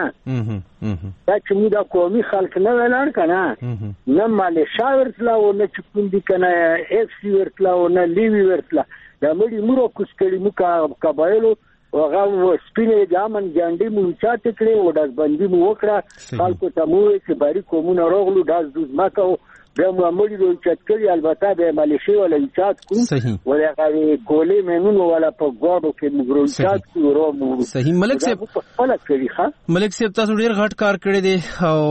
دا چې مو دا قومي خلک نه ولر کنه نه مال شاورتلا او نه چکون دي کنه اف سی ورتلا او نه لیوی ورتلا دا ملي مورو کوسکړي مو کا قبایلو وغه سپینې جامن ګانډي مو چاته کړې و داس بندي مو وکړه خلکو ته مو چې باری کومونه روغلو داس دوز ماکو بیا معمولی دو چتکلی البته به مالیشی ولا ایجاد کو ولا غوی کولی منونو ولا په غوړو کې مګرو ایجاد کو رو مو صحیح ملک صاحب خپل کړی ښه ملک صاحب تاسو ډیر غټ کار کړی دی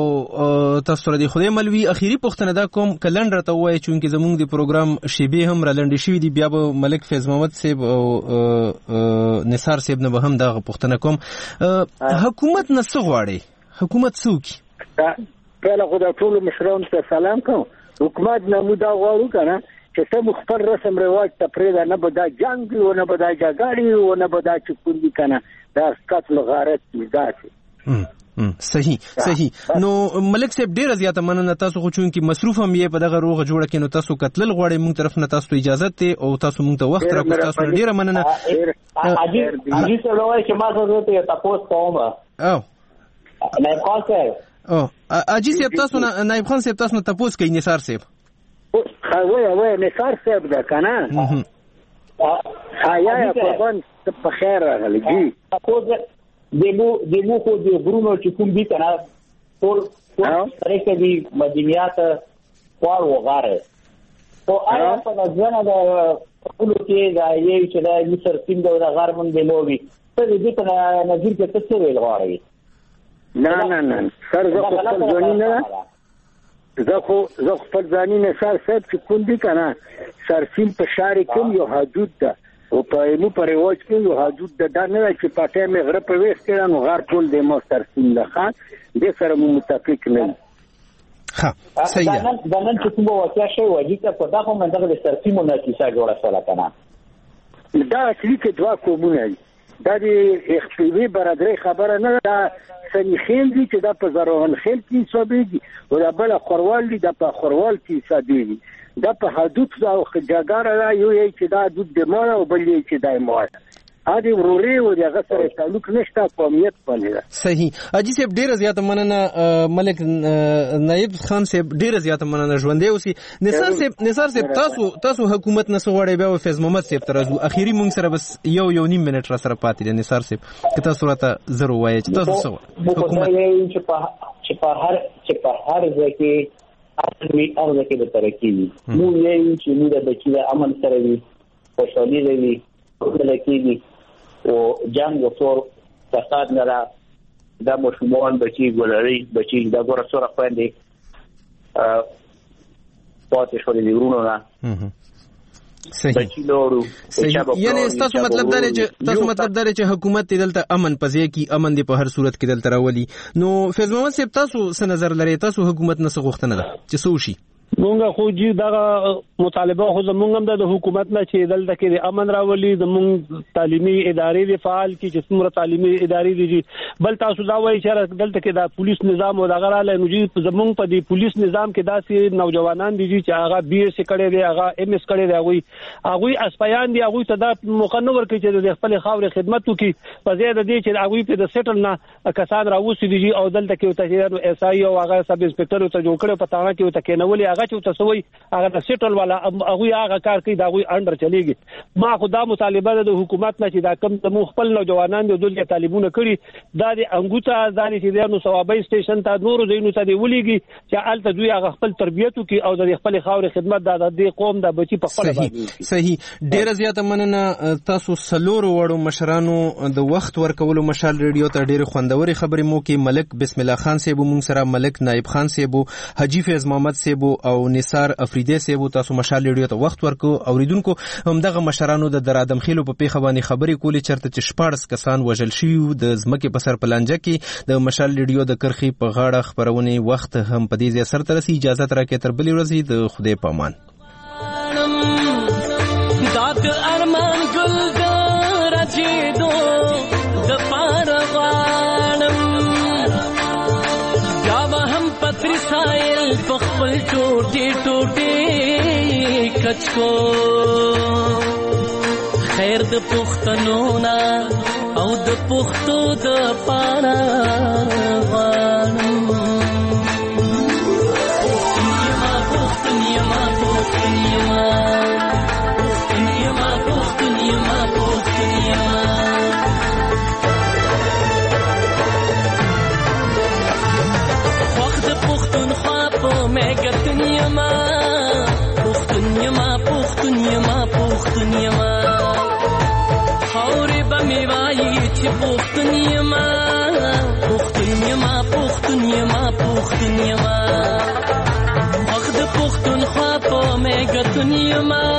او تاسو سره د خدای ملوي اخیری پښتنه دا کوم کلندر ته وای چې زموږ د پروګرام شیبه هم رلند شوی دی بیا به ملک فیض محمد صاحب او نثار صاحب نه به هم دا پښتنه کوم حکومت نه څه غواړي حکومت څوک پهله خو د ټولو مشرانو ته سلام کوم. حکومت نه مو دا غواړو کنه چې ته خپل رسم رواج ته پرېږده، نه به دا جنګ وي او نه به دا جګړې وي او نه به دا چې کوم دي کنه دا قتل غارت دي داسې. صحیح صحیح. نو ملک صاحب ډیره زیاته مننه، تاسو خو چون کې مصروف هم یې په دغه روغه جوړه کې، نو تاسو قتل غواړئ مونږ طرف نه تاسو ته اجازه ته او تاسو مونږ ته وخت راکړئ. تاسو ډیره مننه. اجي اجي څه وایي چې ما زه ته تاسو کوم او نایب خان صاحب او اجي صاحب تاسو نایب خان صاحب تاسو ته تاسو کوي نثار صاحب خوي وای نثار صاحب دا کنه هيا يا طبعا په خیر راغلی جی تاسو دمو دمو خو د غرونو چې کوم دي کنه ټول سره کې دي مدنيات خور وغاره او آیا په ځنه د ټول کې دا یې چې د مصر سیند او د غربن د لوبي ته دې په نظر کې څه ویل غواړي؟ نه نه نه سر زه خپل ځونی نه زه خو زه خپل ځانی نه سر صاحب چې کوم دي کنه سرسین په شاري کوم یو حدود ده او په مو پر واچ کې یو حدود ده دا نه چې پټه مې غره په وېست کې نو غار ټول د مو سرسین ده خان دې سره مو متفق نه. ها صحیح ده. دا نن چې کوم واقعیا شی وایي چې په دغه منځ د سرسینو نه کیسه جوړه شوه کنه دا اصلي کې دوا کومونه دي دا د اختیاري برادرۍ خبره نه ده. سنخیل دي چې دا په زروان خیل کې حسابيږي او دا بل خوروال دي دا په خوروال کې حسابيږي. دا په حدود او جګاره یو یی چې دا حدود د مال او بل یی چې د مال هدي وروري او دغه سره تعلق نشته قومیت باندې. صحیح. اجي صاحب ډیره زیاته مننه. ملک نایب خان صاحب ډیره زیاته مننه ژوندې اوسي. نثار صاحب نثار صاحب تاسو تاسو حکومت نه سغوړې بیا فیض محمد صاحب ترازو اخیری مونږ سره بس یو یو نیم منټ را سره پاتې دي. نثار صاحب که تاسو راته زرو وایي چې تاسو سو حکومت چې په چې په هر چې په هر ځای کې اصلي ارزه کې د ترقی نو یې چې موږ د بچی امن سره وي خوشالي لري ولکې او جنگ او فور فساد نه را د مشمول بچی ګولري بچی د ګور سره خويندې ا پاتې شولې دی ورونو نه صحیح یعنی تاسو مطلب دا چې تاسو مطلب دا چې حکومت دلته امن پځې کی امن دی په هر صورت کې دلته راولي. نو فیض محمد صاحب تاسو څه نظر لري؟ تاسو حکومت نه څه غوښتنه ده چې څه وشي؟ مونږه خو جی دا مطالبه خو زمونږ هم د حکومت نه چې دلته کې امن راولي، زمونږ تعلیمي ادارې د فعال کی چې څومره تعلیمي ادارې دي. بل تاسو دا وایي چې دلته کې د پولیس نظام او د غراله نوجي زمونږ په دې پولیس نظام کې داسې نوجوانان دي چې هغه بي اس کړي دي، هغه ام اس کړي دي، هغه هغه اسپایان دي، هغه ته دا مخنور کوي چې د خپل خاور خدمت وکړي په زیاده دي چې هغه په د سیټل نه کسان راوځي دي او دلته کې ته ایس آی او هغه سب انسپکټر ته جوړ کړي په تاړه کې ته کېنولي هغه چې تاسوي هغه د سیټل والا هغه هغه کار کوي دا هغه انډر چلیږي. ما خدا مطالبه د حکومت نه چې دا کم د خپل نوجوانان د دلته طالبونه کړي دا د انګوتا ځاني چې نو ثوابي سټیشن ته نور زینو ته دی ولېږي چې الته دوی هغه خپل تربیته کوي او د خپل خاور خدمت د دې قوم د بچي په خپل باندې. صحیح. ډیره زیاته مننه. تاسو سلور وړو مشرانو د وخت ورکولو مشال ریډیو ته ډیره خوندوري خبرې مو کې ملک بسم الله خان صاحب مونږ سره، ملک نایب خان صاحب، حجی فیض محمد صاحب او نثار افریدی صاحب تاسو مشال ریډیو ته وخت ورکو. اوریدونکو همدغه مشرانو د درادم خېلو په پیښه باندې خبرې کولې چرته چې شپږ کسان وژل شوي د ځمکې په سر پلانجه کې د مشال ریډیو د کرخي په غاړه خبرونه وخت هم په دې ځای سره ترسي. اجازه ترکه تر بلې ورځې د خدای په امان. داد ارمان ګل راځي دو د پاروانم یا هم پتر سایل خپل ټوټي ټوټي کچکو خیر د پښتنو نا او د پښتو د پانا غانم پښتنیا پښتنیا پښتنیا پښتنیا پښتنیا پښتنیا وخت پښتونخوا په مګتنیا ما پښتنیا ما پښتنیا ما پښتنیا ما خاورې به می وایي چې پښتنیا ما پښتنیا ما پښتنیا ما پښتنیا ما وخت پښتونخوا په مګتنیا ما